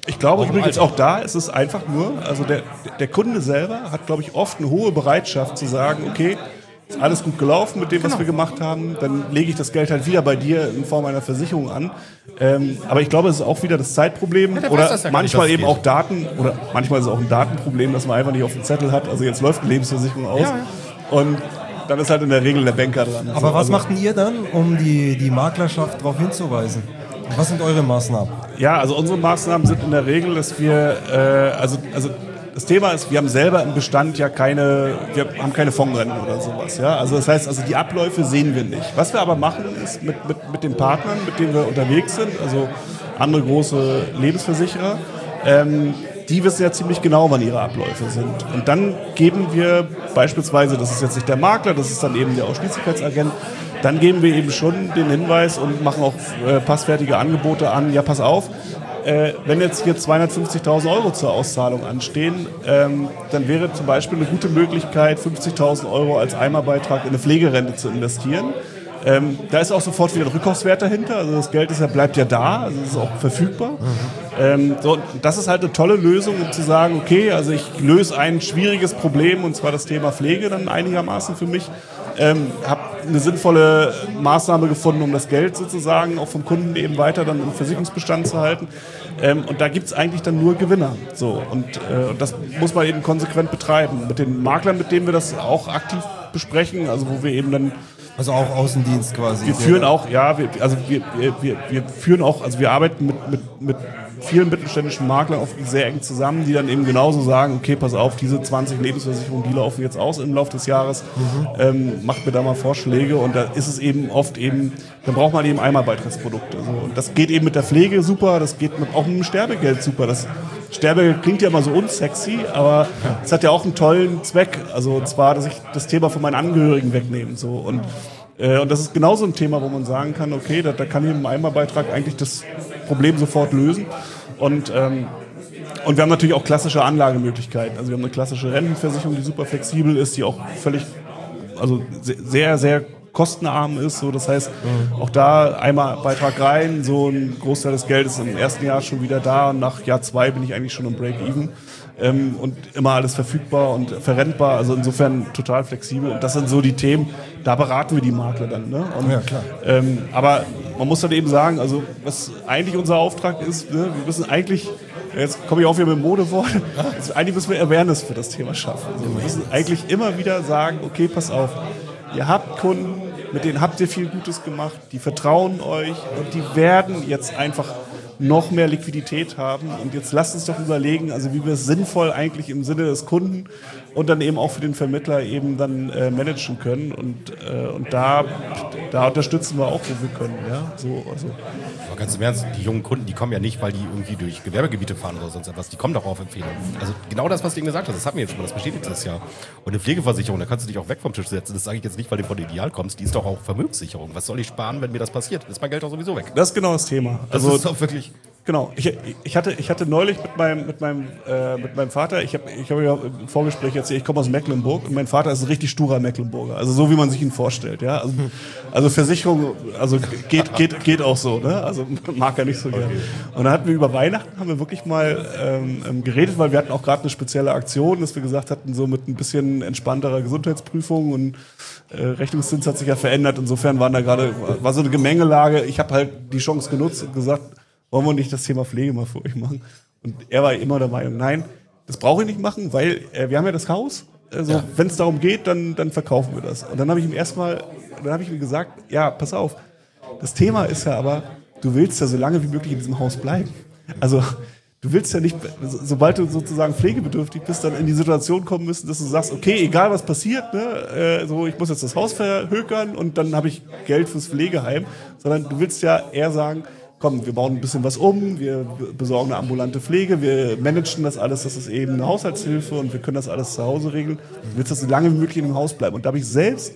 Speaker 7: Ich glaube
Speaker 1: Auch im
Speaker 7: übrigens
Speaker 1: Alltag.
Speaker 7: auch da ist es einfach nur, also der, der Kunde selber hat, glaube ich, oft eine hohe Bereitschaft zu sagen, okay, ist alles gut gelaufen mit dem,
Speaker 1: Genau.
Speaker 7: was wir gemacht haben, dann lege ich das Geld halt wieder bei dir in Form einer Versicherung an. Ähm, aber ich glaube, es ist auch wieder das Zeitproblem
Speaker 1: der weiß
Speaker 7: oder
Speaker 1: das ja gar nicht,
Speaker 7: manchmal
Speaker 1: dass es
Speaker 7: eben
Speaker 1: geht.
Speaker 7: auch Daten oder manchmal ist es auch ein Datenproblem, das man einfach nicht auf dem Zettel hat. Also jetzt läuft die Lebensversicherung aus
Speaker 1: Ja, ja.
Speaker 7: und dann ist halt in der Regel der Banker dran.
Speaker 8: Aber
Speaker 7: So,
Speaker 8: was
Speaker 7: also,
Speaker 8: macht denn ihr dann, um die, die Maklerschaft darauf hinzuweisen? Was sind eure Maßnahmen?
Speaker 7: Ja, also unsere Maßnahmen sind in der Regel, dass wir, äh, also, also das Thema ist, wir haben selber im Bestand ja keine, wir haben keine Fondsrennen oder sowas. Ja? Also das heißt, also die Abläufe sehen wir nicht. Was wir aber machen, ist mit, mit, mit den Partnern, mit denen wir unterwegs sind, also andere große Lebensversicherer, ähm, die wissen ja ziemlich genau, wann ihre Abläufe sind. Und dann geben wir beispielsweise, das ist jetzt nicht der Makler, das ist dann eben der Ausschließlichkeitsagent, dann geben wir eben schon den Hinweis und machen auch äh, passfertige Angebote an, ja pass auf, äh, wenn jetzt hier zweihundertfünfzigtausend Euro zur Auszahlung anstehen, ähm, dann wäre zum Beispiel eine gute Möglichkeit, fünfzigtausend Euro als Eimerbeitrag in eine Pflegerente zu investieren. Ähm, da ist auch sofort wieder ein Rückkaufswert dahinter, also das Geld ist ja, bleibt ja da, also es ist auch verfügbar. Mhm. Ähm, so, das ist halt eine tolle Lösung, um zu sagen, okay, also ich löse ein schwieriges Problem, und zwar das Thema Pflege dann einigermaßen für mich. Ähm, habe eine sinnvolle Maßnahme gefunden, um das Geld sozusagen auch vom Kunden eben weiter dann im Versicherungsbestand zu halten. Ähm, und da gibt es eigentlich dann nur Gewinner. So, und, äh, und das muss man eben konsequent betreiben. Mit den Maklern, mit denen wir das auch aktiv besprechen, also wo wir eben dann
Speaker 8: Also auch Außendienst quasi.
Speaker 7: wir führen auch, ja, wir, also wir, wir, wir, wir führen auch, also wir arbeiten mit, mit, mit vielen mittelständischen Maklern auch sehr eng zusammen, die dann eben genauso sagen, okay, pass auf, diese zwanzig Lebensversicherungen, die laufen jetzt aus im Laufe des Jahres, mhm. ähm, macht mir da mal Vorschläge, und da ist es eben oft eben, dann braucht man eben Einmalbeitragsprodukte. So. Und das geht eben mit der Pflege super, das geht mit, auch mit dem Sterbegeld super. Das Sterbegeld klingt ja immer so unsexy, aber es hat ja auch einen tollen Zweck, also und zwar, dass ich das Thema von meinen Angehörigen wegnehme. So. Und Äh, Und das ist genauso ein Thema, wo man sagen kann, okay, da, da kann ich mit einem Einmalbeitrag eigentlich das Problem sofort lösen. Und, ähm, und wir haben natürlich auch klassische Anlagemöglichkeiten. Also wir haben eine klassische Rentenversicherung, die super flexibel ist, die auch völlig, also sehr, sehr kostenarm ist. So, das heißt, auch da einmal Beitrag rein, so ein Großteil des Geldes im ersten Jahr schon wieder da, und nach Jahr zwei bin ich eigentlich schon im Break-Even. Ähm, und immer alles verfügbar und verrentbar, also insofern total flexibel. Und das sind so die Themen, da beraten wir die Makler dann. Ne? Und,
Speaker 8: ja, klar.
Speaker 7: Ähm, aber man muss dann eben sagen, also was eigentlich unser Auftrag ist, ne, wir müssen eigentlich, jetzt komme ich auch wieder mit dem Modewort, also eigentlich müssen wir Awareness für das Thema schaffen. Also wir müssen eigentlich immer wieder sagen, okay, pass auf, ihr habt Kunden, mit denen habt ihr viel Gutes gemacht, die vertrauen euch und die werden jetzt einfach noch mehr Liquidität haben. Und jetzt lasst uns doch überlegen, also wie wir es sinnvoll eigentlich im Sinne des Kunden und dann eben auch für den Vermittler eben dann äh, managen können. Und, äh, und da, da unterstützen wir auch, wo wir können. Ja? So, also.
Speaker 1: Aber ganz im Ernst, die jungen Kunden, die kommen ja nicht, weil die irgendwie durch Gewerbegebiete fahren oder sonst etwas. Die kommen doch auf Empfehlung. Also genau das, was du eben gesagt hast, das hatten wir jetzt schon mal, das bestätigt das ja. Und eine Pflegeversicherung, da kannst du dich auch weg vom Tisch setzen. Das sage ich jetzt nicht, weil du von Ideal kommst. Die ist doch auch Vermögenssicherung. Was soll ich sparen, wenn mir das passiert? Ist mein Geld doch sowieso weg.
Speaker 7: Das ist genau das Thema.
Speaker 1: Also das ist doch wirklich...
Speaker 7: Genau. Ich, ich, hatte, ich hatte neulich mit meinem, mit meinem, äh, mit meinem Vater, ich habe ich hab ja im Vorgespräch erzählt, ich komme aus Mecklenburg, und mein Vater ist ein richtig sturer Mecklenburger. Also so, wie man sich ihn vorstellt. Ja? Also, also Versicherung, also geht, geht, geht auch so. Ne? Also mag er nicht so gerne. Und dann hatten wir über Weihnachten, haben wir wirklich mal ähm, geredet, weil wir hatten auch gerade eine spezielle Aktion, dass wir gesagt hatten, so mit ein bisschen entspannterer Gesundheitsprüfung, und äh, Rechnungszins hat sich ja verändert. Insofern waren da gerade, war so eine Gemengelage. Ich habe halt die Chance genutzt und gesagt, wollen wir nicht das Thema Pflege mal für euch machen? Und er war immer der Meinung, nein, das brauche ich nicht machen, weil äh, wir haben ja das Haus. Also ja. Wenn es darum geht, dann, dann verkaufen wir das. Und dann habe ich ihm erstmal, dann habe ich ihm gesagt, ja, pass auf, das Thema ist ja aber, du willst ja so lange wie möglich in diesem Haus bleiben. Also du willst ja nicht, sobald du sozusagen pflegebedürftig bist, dann in die Situation kommen müssen, dass du sagst, okay, egal was passiert, ne, äh, so ich muss jetzt das Haus verhökern und dann habe ich Geld fürs Pflegeheim, sondern du willst ja eher sagen, komm, wir bauen ein bisschen was um, wir besorgen eine ambulante Pflege, wir managen das alles, das ist eben eine Haushaltshilfe und wir können das alles zu Hause regeln. Du willst das so lange wie möglich in dem Haus bleiben. Und da habe ich selbst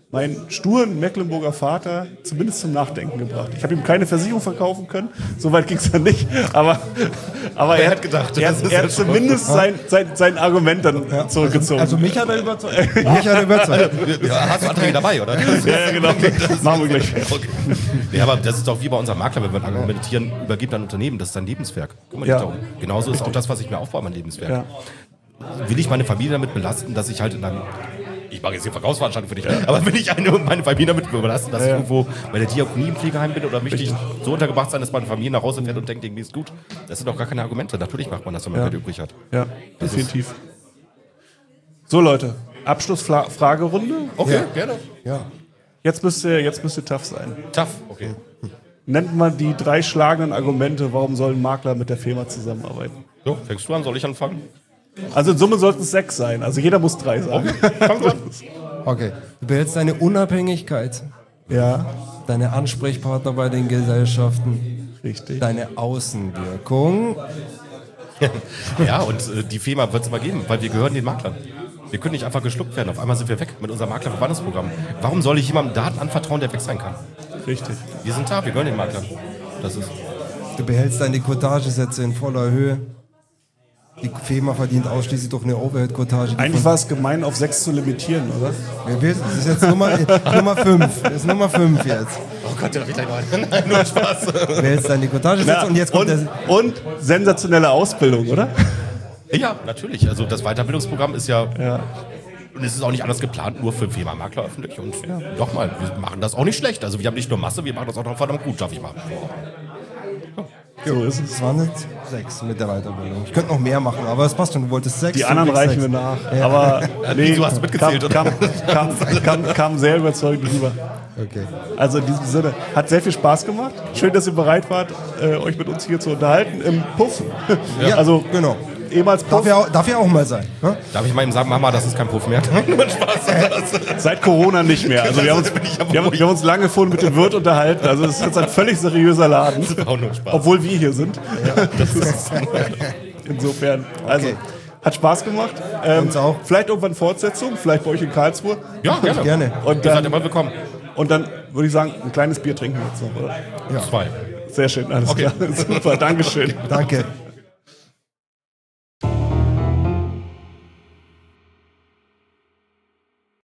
Speaker 7: meinen sturen Mecklenburger Vater zumindest zum Nachdenken gebracht. Ich habe ihm keine Versicherung verkaufen können, soweit ging es dann nicht, aber, aber er,
Speaker 1: er hat gedacht,
Speaker 7: er,
Speaker 1: das ist
Speaker 7: er
Speaker 1: ja
Speaker 7: hat zumindest sein, sein, sein Argument dann
Speaker 8: Ja.
Speaker 7: zurückgezogen.
Speaker 8: Also mich hat er überzeugt. mich hat er überzeugt.
Speaker 1: Ja, hast du Anträge dabei, oder?
Speaker 7: ja, genau. Machen wir gleich.
Speaker 1: Okay. Ja, aber das ist doch wie bei unserem Makler, wenn wir argumentieren, übergibt ein Unternehmen, das ist sein Lebenswerk. Guck mal,
Speaker 7: Ja.
Speaker 1: darum. Genauso ist auch das, was ich mir aufbaue, mein Lebenswerk.
Speaker 7: Ja.
Speaker 1: Will ich meine Familie damit belasten, dass ich halt in einem, ich mache jetzt hier Verkaufsveranstaltung für dich, aber will ich eine, meine Familie damit belasten, dass
Speaker 7: Ja,
Speaker 1: ich
Speaker 7: ja.
Speaker 1: irgendwo bei der Diakonie im Pflegeheim bin oder möchte ich so untergebracht sein, dass meine Familie nach Hause fährt und denkt, irgendwie ist gut? Das sind doch gar keine Argumente. Natürlich macht man das, wenn man
Speaker 7: Ja.
Speaker 1: Geld übrig hat.
Speaker 7: Ja, definitiv. So Leute, Abschlussfragerunde.
Speaker 1: Okay,
Speaker 8: Ja.
Speaker 1: gerne.
Speaker 8: Ja.
Speaker 7: Jetzt müsst ihr, jetzt müsst ihr tough sein.
Speaker 1: Tough, okay.
Speaker 7: Nennt mal die drei schlagenden Argumente, warum soll ein Makler mit der Firma zusammenarbeiten?
Speaker 1: So, fängst du an? Soll ich anfangen?
Speaker 7: Also in Summe sollten es sechs sein. Also jeder muss drei sagen.
Speaker 1: Fang du an.
Speaker 8: Okay. Du behältst deine Unabhängigkeit,
Speaker 7: Ja,
Speaker 8: deine Ansprechpartner bei den Gesellschaften,
Speaker 7: richtig.
Speaker 8: deine Außenwirkung.
Speaker 1: Ja, und äh, die Firma wird es immer geben, weil wir gehören den Maklern. Wir können nicht einfach geschluckt werden. Auf einmal sind wir weg mit unserem Maklerverbandesprogramm. Warum soll ich jemandem Daten anvertrauen, der weg sein kann?
Speaker 7: Richtig.
Speaker 1: Wir sind da, wir gehören den Maklern. Das ist.
Speaker 8: Du behältst deine Cottagesätze in voller Höhe. Die Firma verdient ausschließlich durch eine Overhead-Cottage. die
Speaker 7: Eigentlich
Speaker 8: von-
Speaker 7: war es gemein, auf sechs zu limitieren, oder?
Speaker 8: Wer will- Das ist jetzt Nummer, Nummer fünf. Das ist Nummer fünf jetzt.
Speaker 1: Oh Gott, der wird gleich noch einen. Nein, nur Spaß.
Speaker 8: Du behältst deine Cottagesätze und jetzt kommt
Speaker 7: und,
Speaker 8: der...
Speaker 7: und sensationelle Ausbildung, oder?
Speaker 1: Ja, natürlich. Also das Weiterbildungsprogramm ist ja.
Speaker 7: Ja.
Speaker 1: Und es ist auch nicht anders geplant, nur für Firma Makler öffentlich. Und doch mal, wir machen das auch nicht schlecht. Also wir haben nicht nur Masse, wir machen das auch noch verdammt gut, darf ich mal.
Speaker 7: So ist es.
Speaker 8: Es waren jetzt sechs mit der Weiterbildung. Ich könnte noch mehr machen, aber es passt schon. Du wolltest sechs.
Speaker 7: Die
Speaker 8: du
Speaker 7: anderen
Speaker 8: kriegst
Speaker 7: reichen wir
Speaker 8: sechs.
Speaker 7: nach.
Speaker 8: Ja.
Speaker 7: Aber nee,
Speaker 1: du hast mitgezählt,
Speaker 7: kam,
Speaker 1: oder?
Speaker 7: kam, kam, kam, kam sehr überzeugend rüber.
Speaker 8: Okay.
Speaker 7: Also in diesem Sinne, hat sehr viel Spaß gemacht. Schön, dass ihr bereit wart, äh, euch mit uns hier zu unterhalten im Puff.
Speaker 8: Ja,
Speaker 7: also
Speaker 8: genau.
Speaker 7: ehemals Puff.
Speaker 8: Darf ja, auch- darf ja auch mal sein. Ne?
Speaker 1: Darf ich mal ihm sagen, Mama, das ist kein Puff mehr? Nur Spaß.
Speaker 7: Seit Corona nicht mehr. Also wir haben uns,
Speaker 1: bin ich aber
Speaker 7: wir haben, wir haben uns lange vorhin mit dem Wirt unterhalten. Also es ist jetzt ein völlig seriöser Laden.
Speaker 1: Das war auch nur Spaß.
Speaker 7: Obwohl wir hier sind. Das ist insofern. Also,
Speaker 8: Okay.
Speaker 7: hat Spaß gemacht. Ähm,
Speaker 8: Uns auch.
Speaker 7: Vielleicht irgendwann Fortsetzung, vielleicht bei euch in Karlsruhe.
Speaker 1: Ja, gerne.
Speaker 8: Gerne.
Speaker 7: Und
Speaker 1: Ihr seid
Speaker 7: dann,
Speaker 1: immer willkommen.
Speaker 7: und dann würde ich sagen, ein kleines Bier trinken wir jetzt noch, oder?
Speaker 1: Zwei.
Speaker 7: Sehr schön, alles
Speaker 1: Okay.
Speaker 7: klar. Super, Dankeschön.
Speaker 8: Danke.